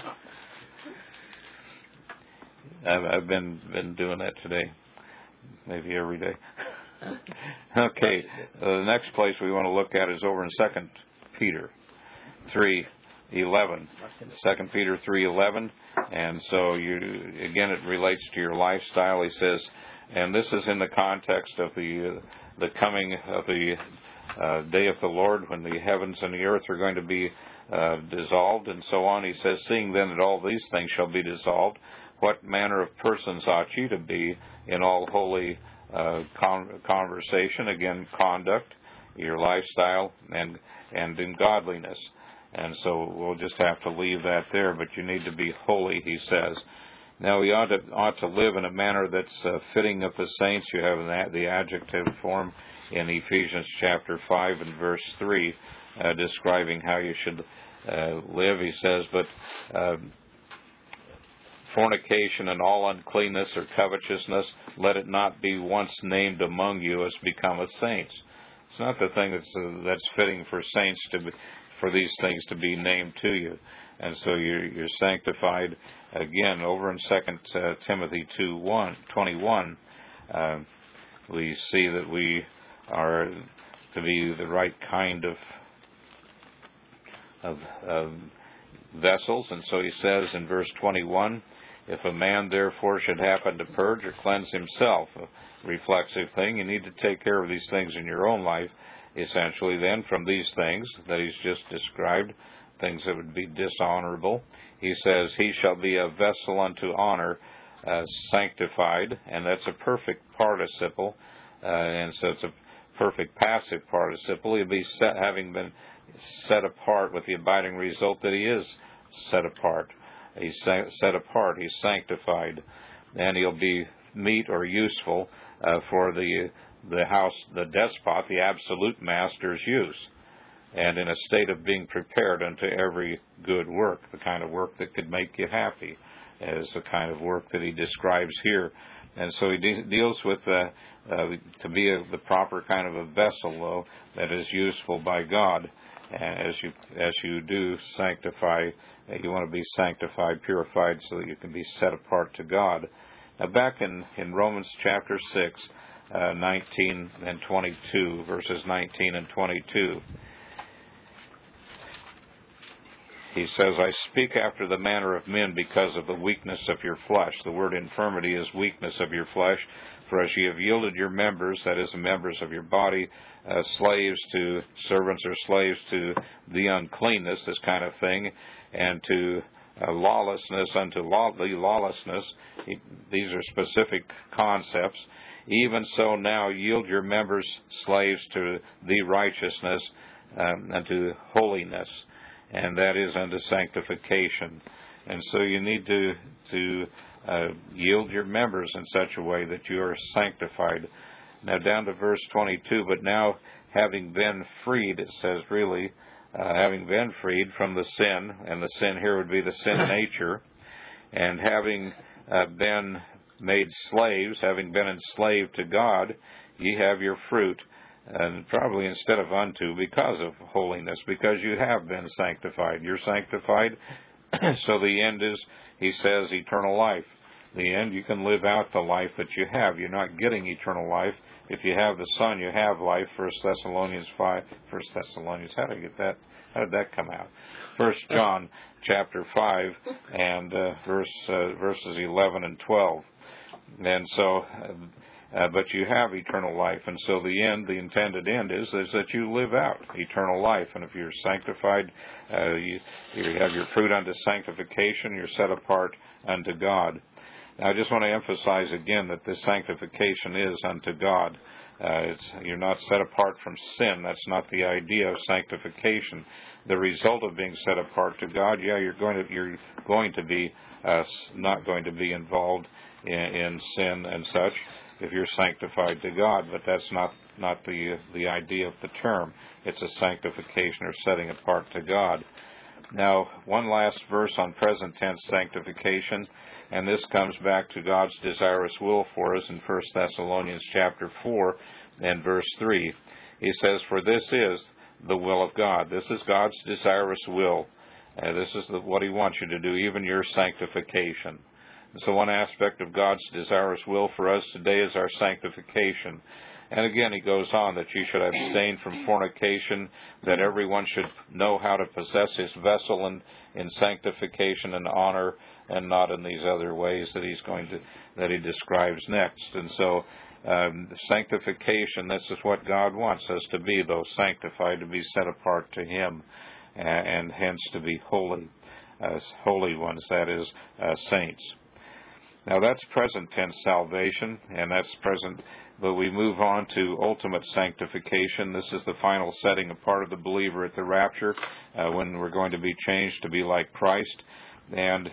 I've, I've been been doing that today, maybe every day. Okay, uh, the next place we want to look at is over in Second Peter three eleven. Second Peter three eleven, and so you again it relates to your lifestyle. He says, and this is in the context of the uh, the coming of the uh, day of the Lord, when the heavens and the earth are going to be uh, dissolved, and so on. He says, seeing then that all these things shall be dissolved, what manner of persons ought you to be in all holy uh, con- conversation, again, conduct, your lifestyle, and and in godliness. And so we'll just have to leave that there, but you need to be holy, he says. Now, we ought to, ought to live in a manner that's uh, fitting of the saints. You have that, the adjective form in Ephesians chapter five and verse three, uh, describing how you should uh, live. He says, but uh, fornication and all uncleanness or covetousness, let it not be once named among you as becometh saints. It's not the thing that's uh, that's fitting for saints to be, for these things to be named to you. And so you're, you're sanctified. Again, over in Second uh, Timothy two one twenty-one, uh, we see that we are to be the right kind of of, of vessels. And so he says in verse twenty-one, if a man therefore should happen to purge or cleanse himself, a reflexive thing, you need to take care of these things in your own life, essentially then, from these things that he's just described, things that would be dishonorable. He says, he shall be a vessel unto honor, uh, sanctified, and that's a perfect participle, uh, and so it's a perfect passive participle. He'll be set, having been set apart with the abiding result that he is set apart. He's set apart, he's sanctified, and he'll be meet or useful uh, for the the house, the despot, the absolute master's use, and in a state of being prepared unto every good work, the kind of work that could make you happy, is the kind of work that he describes here. And so he de- deals with uh, uh, to be a, the proper kind of a vessel, though, that is useful by God. And as you as you do sanctify, uh, you want to be sanctified, purified, so that you can be set apart to God. Now, back in, in Romans chapter six, uh, nineteen and twenty-two, verses nineteen and twenty-two, he says, I speak after the manner of men because of the weakness of your flesh. The word infirmity is weakness of your flesh. For as ye have yielded your members, that is, the members of your body, uh, slaves to, servants or slaves to the uncleanness, this kind of thing, and to uh, lawlessness unto law, the lawlessness, he, these are specific concepts. Even so now yield your members slaves to the righteousness, um, unto holiness, and that is unto sanctification. And so you need to to uh, yield your members in such a way that you are sanctified. Now down to verse twenty-two, but now having been freed, it says really, uh, having been freed from the sin, and the sin here would be the sin nature, and having uh, been made slaves, having been enslaved to God, ye have your fruit, and probably instead of unto, because of holiness, because you have been sanctified. You're sanctified, so the end is, he says, eternal life. The end, you can live out the life that you have. You're not getting eternal life. If you have the Son, you have life. First Thessalonians five, First Thessalonians, how did I get that? How did that come out? First John chapter five and uh, verse uh, verses eleven and twelve. And so, uh, but you have eternal life, and so the end, the intended end is, is that you live out eternal life. And if you're sanctified, uh, you, you have your fruit unto sanctification, you're set apart unto God. Now, I just want to emphasize again that this sanctification is unto God. Uh, it's, you're not set apart from sin. That's not the idea of sanctification. The result of being set apart to God, yeah, you're going to you're going to be uh, not going to be involved in, in sin and such if you're sanctified to God. But that's not not the the idea of the term. It's a sanctification or setting apart to God. Now, one last verse on present tense sanctification, and this comes back to God's desirous will for us in First Thessalonians chapter four and verse three. He says, for this is the will of God. This is God's desirous will. Uh, this is the, what he wants you to do, even your sanctification. And so one aspect of God's desirous will for us today is our sanctification. And again, he goes on that you should abstain from fornication, that everyone should know how to possess his vessel in, in sanctification and honor, and not in these other ways that he's going to that he describes next. And so, um, sanctification, this is what God wants us to be, though, sanctified, to be set apart to him, and, and hence to be holy, uh, holy ones, that is, uh, saints. Now that's present tense salvation, and that's present, but we move on to ultimate sanctification. This is the final setting apart of the believer at the rapture, uh, when we're going to be changed to be like Christ. And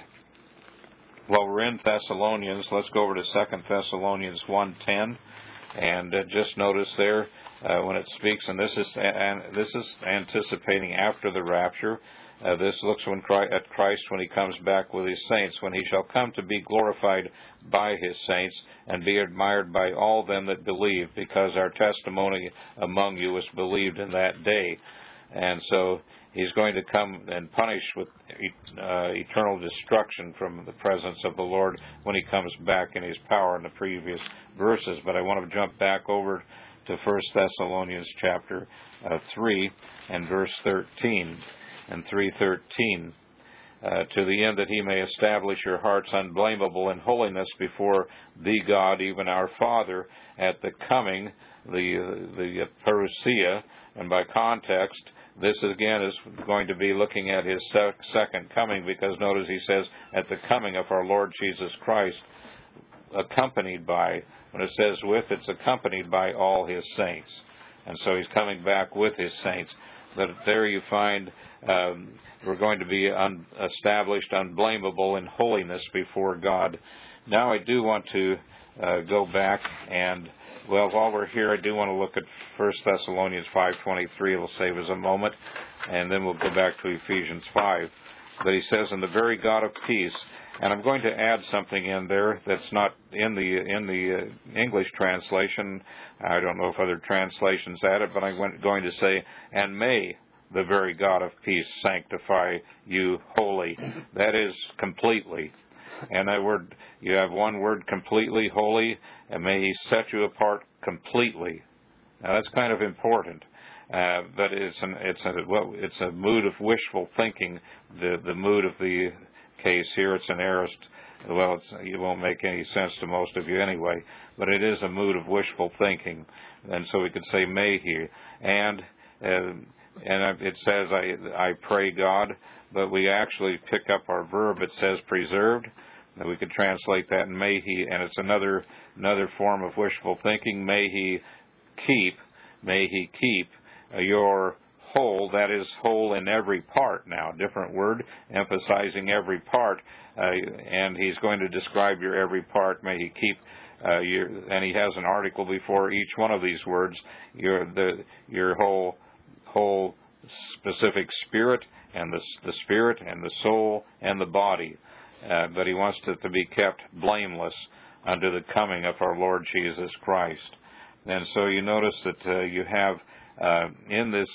while we're in Thessalonians, let's go over to Second Thessalonians one ten, and uh, just notice there uh, when it speaks, and this is and this is anticipating after the rapture. Uh, this looks when Christ, at Christ when he comes back with his saints, when he shall come to be glorified by his saints and be admired by all them that believe, because our testimony among you was believed in that day. And so he's going to come and punish with uh, eternal destruction from the presence of the Lord when he comes back in his power in the previous verses. But I want to jump back over to First Thessalonians chapter uh, three and verse thirteen. And three thirteen, uh, to the end that he may establish your hearts unblameable in holiness before the God, even our Father, at the coming, the the parousia. And by context, this again is going to be looking at his sec- second coming, because notice he says, at the coming of our Lord Jesus Christ, accompanied by, when it says with, it's accompanied by all his saints. And so he's coming back with his saints. But there you find um, we're going to be un- established unblameable in holiness before God. Now I do want to uh, go back and, well, while we're here, I do want to look at First Thessalonians five twenty-three. It'll save us a moment, and then we'll go back to Ephesians five. But he says, "And the very God of peace," and I'm going to add something in there that's not in the in the uh, English translation. I don't know if other translations add it, but I'm going to say, "And may the very God of peace sanctify you wholly." That is completely. And that word, you have one word, completely, holy, and may he set you apart completely. Now that's kind of important. Uh, but it's an it's a well, it's a mood of wishful thinking. The the mood of the case here, it's an aorist. Well, it's, it won't make any sense to most of you anyway. But it is a mood of wishful thinking, and so we could say may he. And uh, and it says I I pray God, but we actually pick up our verb. It says preserved. We could translate that in may he, and it's another another form of wishful thinking. May he keep, may he keep your whole, that is whole in every part now, different word, emphasizing every part, uh, and he's going to describe your every part. May he keep uh, your, and he has an article before each one of these words, your the your whole whole specific spirit, and the the spirit and the soul and the body. Uh, but he wants it to be kept blameless unto the coming of our Lord Jesus Christ. And so you notice that uh, you have uh, in this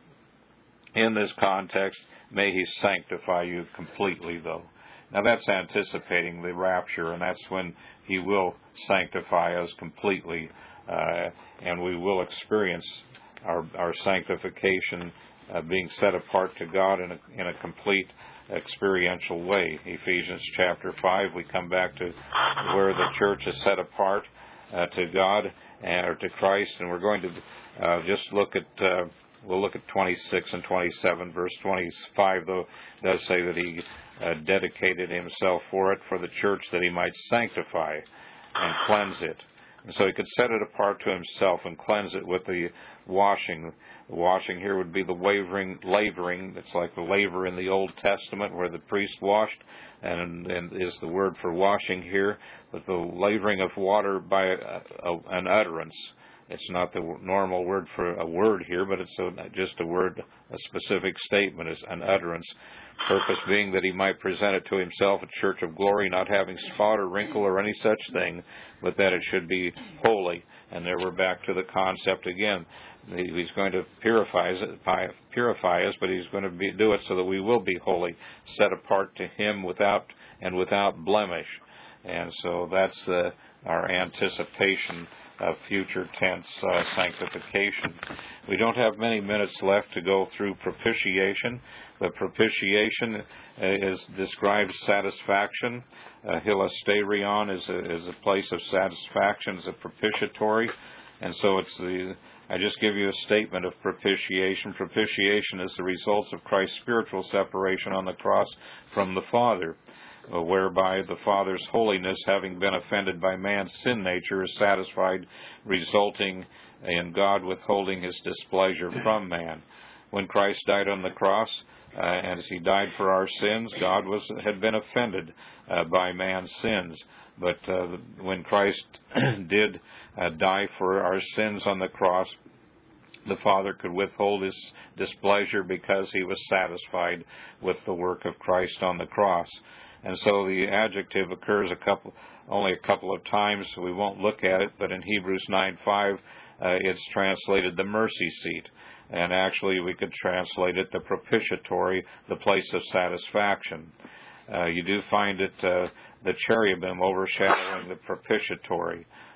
in this context, may he sanctify you completely, though. Now that's anticipating the rapture, and that's when he will sanctify us completely, uh, and we will experience our, our sanctification uh, being set apart to God in a, in a complete experiential way. Ephesians chapter five, we come back to where the church is set apart uh, to God and or to Christ, and we're going to uh, just look at uh, we'll look at twenty-six and twenty-seven. Verse twenty-five, though, does say that he uh, dedicated himself for it, for the church, that he might sanctify and cleanse it. And so he could set it apart to himself and cleanse it with the washing. The washing here would be the wavering, lavering. It's like the laver in the Old Testament where the priest washed, and, and is the word for washing here. But the lavering of water by a, a, an utterance. It's not the normal word for a word here, but it's a, just a word, a specific statement, is an utterance. Purpose being that he might present it to himself a church of glory, not having spot or wrinkle or any such thing, but that it should be holy. And there we're back to the concept again. He's going to purify us, purify us, but he's going to be, do it so that we will be holy, set apart to him without and without blemish. And so that's uh, our anticipation of future tense uh, sanctification. We don't have many minutes left to go through propitiation. The propitiation uh, is describes satisfaction. Uh, hilasterion is a, is a place of satisfaction, is a propitiatory. And so it's the, I just give you a statement of propitiation. Propitiation is the results of Christ's spiritual separation on the cross from the Father, Uh, whereby the Father's holiness, having been offended by man's sin nature, is satisfied, resulting in God withholding his displeasure from man. When Christ died on the cross, uh, and as he died for our sins, God was had been offended uh, by man's sins. But uh, when Christ did uh, die for our sins on the cross, the Father could withhold his displeasure because he was satisfied with the work of Christ on the cross. And so the adjective occurs a couple, only a couple of times. So we won't look at it, but in Hebrews nine five, uh, it's translated the mercy seat. And actually we could translate it the propitiatory, the place of satisfaction. Uh, you do find it, uh, the cherubim overshadowing the propitiatory.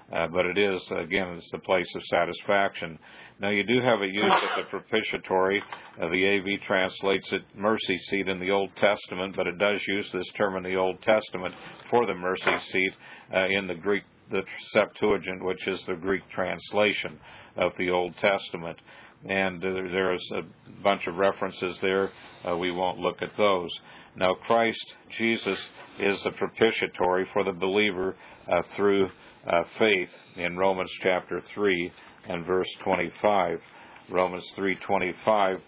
uh, but it is, again, it's the place of satisfaction. Now, you do have it used at the propitiatory. Uh, the A V translates it mercy seat in the Old Testament, but it does use this term in the Old Testament for the mercy seat uh, in the Greek, the Septuagint, which is the Greek translation of the Old Testament. And uh, there's a bunch of references there. Uh, we won't look at those. Now, Christ Jesus is the propitiatory for the believer uh, through uh, faith in Romans chapter three and verse twenty-five. Romans three twenty-five,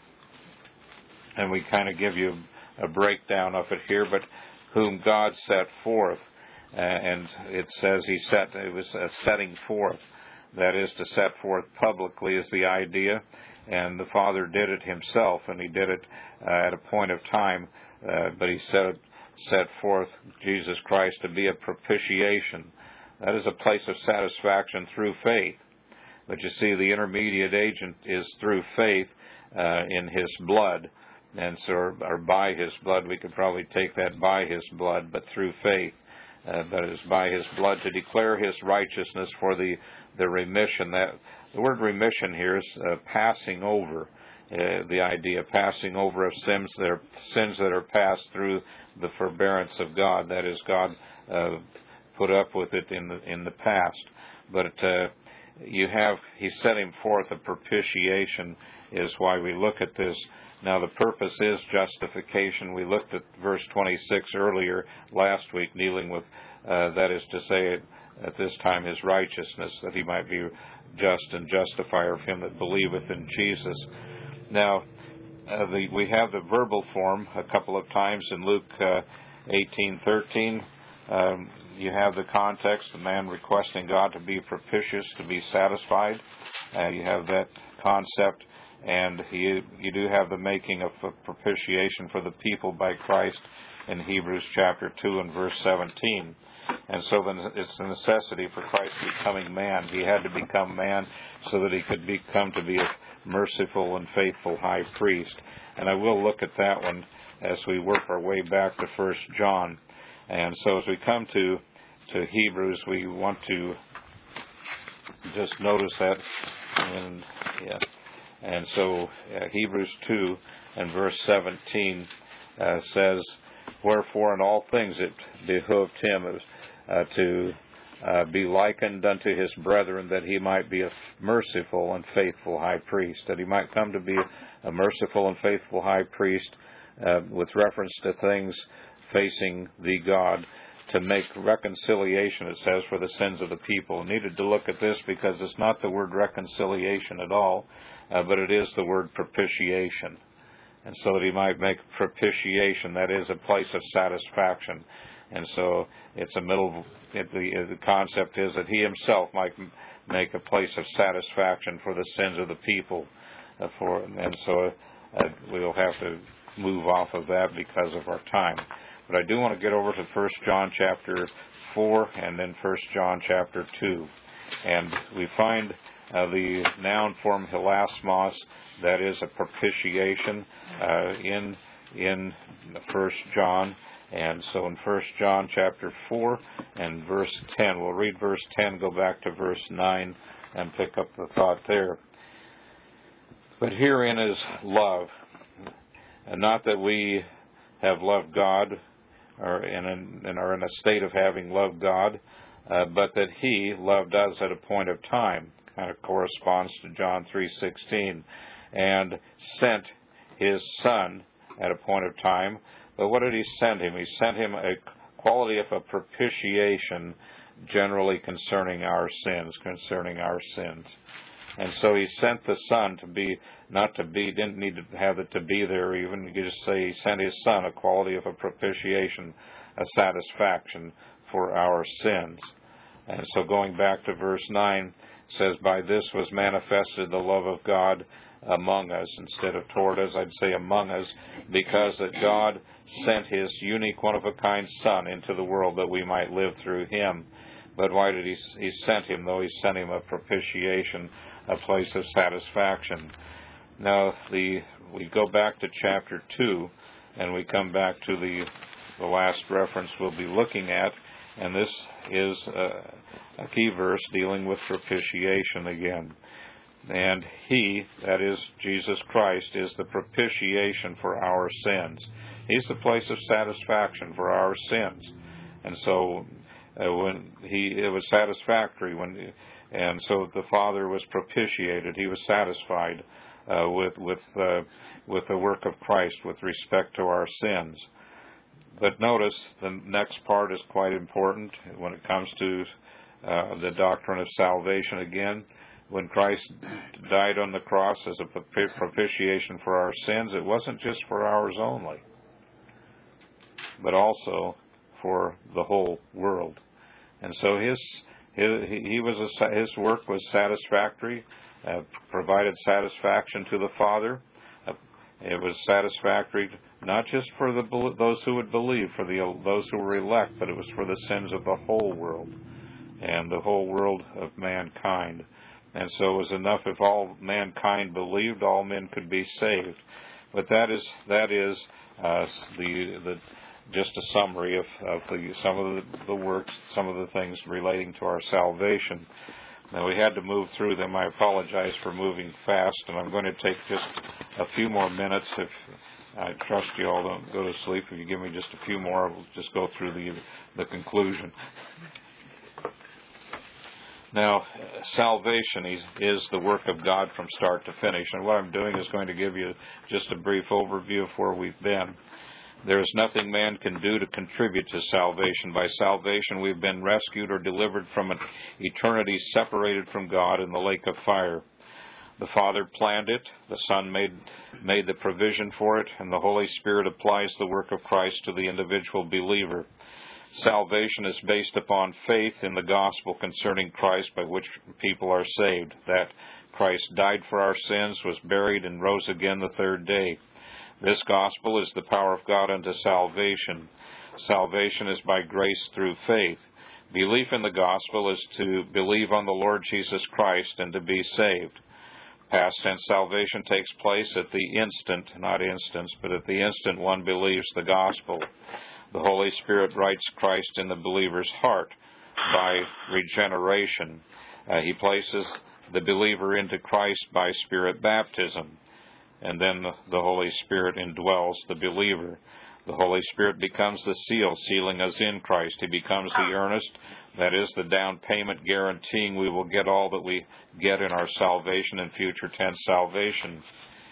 and we kind of give you a breakdown of it here, but whom God set forth, uh, and it says he set, it was a setting forth. That is, to set forth publicly is the idea, and the Father did it himself, and he did it uh, at a point of time, uh, but he set, set forth Jesus Christ to be a propitiation. That is a place of satisfaction through faith. But you see, the intermediate agent is through faith uh, in his blood, and so, or, or by his blood. We could probably take that by his blood, but through faith. Uh, but it is by his blood to declare his righteousness for the, the remission. That the word remission here is uh, passing over. Uh, the idea of passing over of sins that are sins that are passed through the forbearance of God. That is, God uh, put up with it in the in the past. But uh, you have He set him forth a propitiation is why we look at this. Now, the purpose is justification. We looked at verse twenty-six earlier last week, dealing with, uh, that is to say, at this time, his righteousness, that he might be just and justifier of him that believeth in Jesus. Now, uh, the, we have the verbal form a couple of times in Luke uh, eighteen thirteen. Um, you have the context, the man requesting God to be propitious, to be satisfied. Uh, you have that concept. And you, you do have the making of a propitiation for the people by Christ in Hebrews chapter two and verse seventeen. And so then it's a necessity for Christ becoming man. He had to become man so that he could become to be a merciful and faithful high priest. And I will look at that one as we work our way back to First John. And so as we come to, to Hebrews, we want to just notice that. And, yeah. And so uh, Hebrews two and verse seventeen uh, says, wherefore in all things it behooved him uh, to uh, be likened unto his brethren, that he might be a merciful and faithful high priest, that he might come to be a merciful and faithful high priest uh, with reference to things facing the God, to make reconciliation, it says, for the sins of the people. We needed to look at this because it's not the word reconciliation at all, uh, but it is the word propitiation. And so that he might make propitiation, that is a place of satisfaction. And so it's a middle, it, the, the concept is that he himself might make a place of satisfaction for the sins of the people. Uh, for And so uh, we'll have to move off of that because of our time. But I do want to get over to First John chapter four and then First John chapter two. And we find uh, the noun form hilasmos, that is a propitiation, uh, in in First John. And so in First John chapter four and verse ten, we'll read verse ten, go back to verse nine, and pick up the thought there. But herein is love, and not that we have loved God, or in, an, and are in a state of having loved God, uh, but that he loved us at a point of time. Kind of corresponds to John three sixteen, and sent his Son at a point of time. But what did he send him? He sent him a quality of a propitiation, generally concerning our sins, concerning our sins. And so he sent the Son to be, not to be, didn't need to have it to be there even. You could just say he sent his Son, a quality of a propitiation, a satisfaction for our sins. And so going back to verse nine, it says, by this was manifested the love of God among us. Instead of toward us, I'd say among us, because that God sent his unique one-of-a-kind Son into the world that we might live through him. But why did he, he sent him, though? He sent him a propitiation, a place of satisfaction. Now, the we go back to chapter two, and we come back to the, the last reference we'll be looking at, And this is a, a key verse dealing with propitiation again. And He, that is Jesus Christ, is the propitiation for our sins. He's the place of satisfaction for our sins. And so uh, when he, it was satisfactory when, and so the Father was propitiated. He was satisfied uh, with with uh, with the work of Christ with respect to our sins. But notice the next part is quite important when it comes to uh, the doctrine of salvation again. When Christ died on the cross as a propitiation for our sins, it wasn't just for ours only, but also for the whole world. And so his his he was a, his work was satisfactory, uh, provided satisfaction to the Father. Uh, it was satisfactory not just for the those who would believe, for the those who were elect, but it was for the sins of the whole world and the whole world of mankind. And so it was enough if all mankind believed, all men could be saved. But that is that is uh, the the just a summary of, of the, some of the, the works, some of the things relating to our salvation. Now we had to move through them. I apologize for moving fast, and I'm going to take just a few more minutes. If I trust you all don't go to sleep, if you give me just a few more, I'll just go through the the conclusion. Now, salvation is, is the work of God from start to finish. And what I'm doing is going to give you just a brief overview of where we've been. There is nothing man can do to contribute to salvation. By salvation, we've been rescued or delivered from an eternity separated from God in the lake of fire. The Father planned it, the Son made, made the provision for it, and the Holy Spirit applies the work of Christ to the individual believer. Salvation is based upon faith in the gospel concerning Christ, by which people are saved, that Christ died for our sins, was buried, and rose again the third day. This gospel is the power of God unto salvation. Salvation is by grace through faith. Belief in the gospel is to believe on the Lord Jesus Christ and to be saved. Past tense salvation takes place at the instant, not instance, but at the instant one believes the gospel. The Holy Spirit writes Christ in the believer's heart by regeneration. Uh, he places the believer into Christ by Spirit baptism, and then the, the Holy Spirit indwells the believer. The Holy Spirit becomes the seal, sealing us in Christ. He becomes the earnest, that is, the down payment guaranteeing we will get all that we get in our salvation and future tense salvation.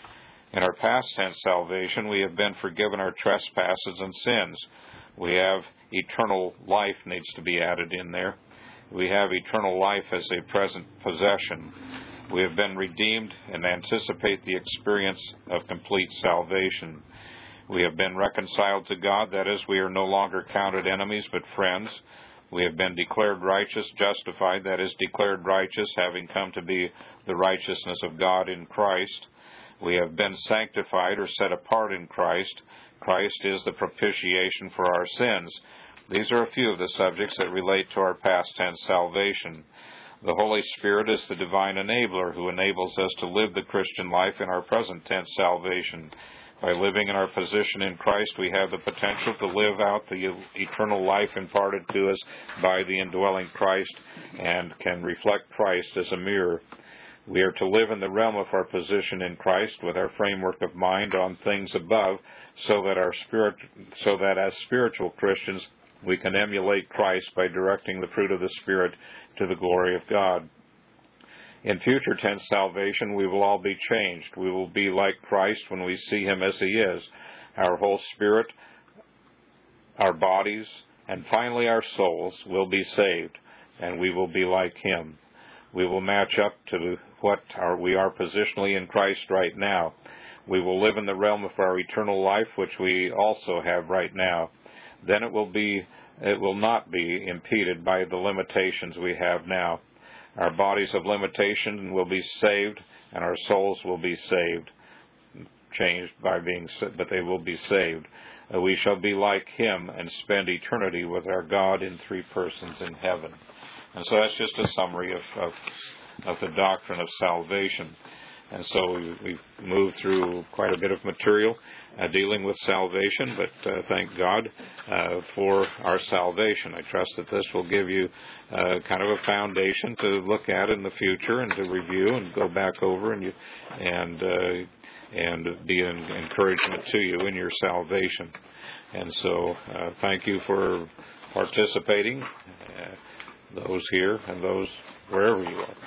In our past tense salvation, we have been forgiven our trespasses and sins. We have eternal life needs to be added in there. We have eternal life as a present possession. We have been redeemed and anticipate the experience of complete salvation. We have been reconciled to God, that is, we are no longer counted enemies but friends. We have been declared righteous, justified, that is, declared righteous, having come to be the righteousness of God in Christ. We have been sanctified or set apart in Christ. Christ is the propitiation for our sins. These are a few of the subjects that relate to our past tense salvation. The Holy Spirit is the divine enabler who enables us to live the Christian life in our present tense salvation. By living in our position in Christ, we have the potential to live out the eternal life imparted to us by the indwelling Christ and can reflect Christ as a mirror. We are to live in the realm of our position in Christ with our framework of mind on things above, so that our spirit, so that as spiritual Christians we can emulate Christ by directing the fruit of the Spirit to the glory of God. In future tense salvation, we will all be changed. We will be like Christ when we see Him as He is. Our whole spirit, our bodies, and finally our souls will be saved, and we will be like Him. We will match up to what our, we are positionally in Christ right now. We will live in the realm of our eternal life, which we also have right now. Then it will be, it will not be impeded by the limitations we have now. Our bodies of limitation will be saved, and our souls will be saved, changed by being, but they will be saved. Uh, we shall be like Him and spend eternity with our God in three persons in heaven. And so that's just a summary of, of, of the doctrine of salvation. And so we, we've moved through quite a bit of material uh, dealing with salvation, but uh, thank God uh, for our salvation. I trust that this will give you uh, kind of a foundation to look at in the future and to review and go back over and you, and uh, and be an encouragement to you in your salvation. And so uh, thank you for participating, uh, those here and those wherever you are.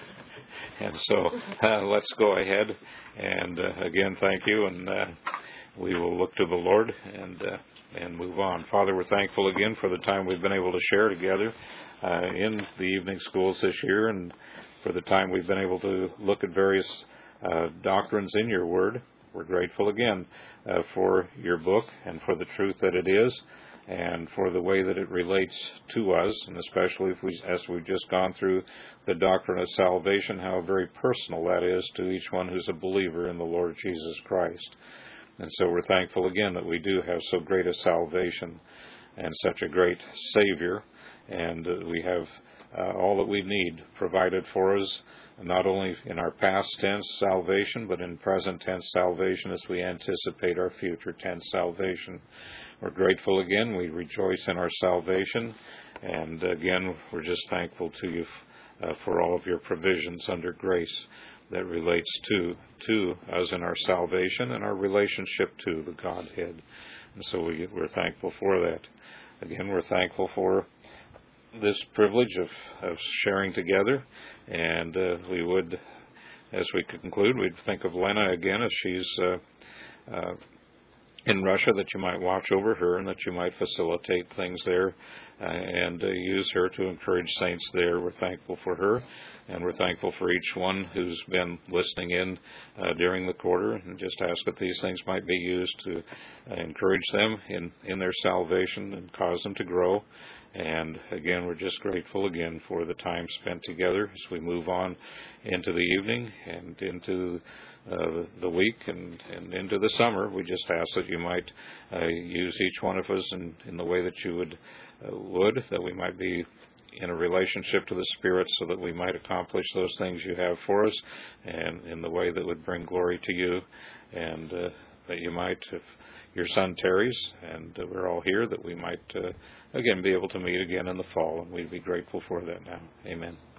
And so uh, let's go ahead and uh, again thank you, and uh, we will look to the Lord and uh, and move on. Father, we're thankful again for the time we've been able to share together uh, in the evening schools this year, and for the time we've been able to look at various uh, doctrines in your Word. We're grateful again uh, for your book and for the truth that it is, and for the way that it relates to us, and especially if we, as we've just gone through the doctrine of salvation, how very personal that is to each one who's a believer in the Lord Jesus Christ. And so we're thankful again that we do have so great a salvation and such a great Savior, and uh, we have uh, all that we need provided for us, not only in our past tense salvation, but in present tense salvation as we anticipate our future tense salvation. We're grateful again. We rejoice in our salvation. And again, we're just thankful to you uh, for all of your provisions under grace that relates to to us in our salvation and our relationship to the Godhead. And so we, we're thankful for that. Again, we're thankful for this privilege of, of sharing together. And uh, we would, as we conclude, we'd think of Lena again as she's uh, uh, in Russia, that you might watch over her and that you might facilitate things there uh, and uh, use her to encourage saints there. We're thankful for her, and we're thankful for each one who's been listening in uh, during the quarter, and just ask that these things might be used to uh, encourage them in, in their salvation and cause them to grow. And again, we're just grateful again for the time spent together as we move on into the evening and into uh, the week and, and into the summer. We just ask that you might uh, use each one of us in, in the way that you would, uh, would, that we might be in a relationship to the Spirit so that we might accomplish those things you have for us, and in the way that would bring glory to you, and uh, that you might, if your Son tarries, and uh, we're all here, that we might uh, again be able to meet again in the fall, and we'd be grateful for that now. Amen.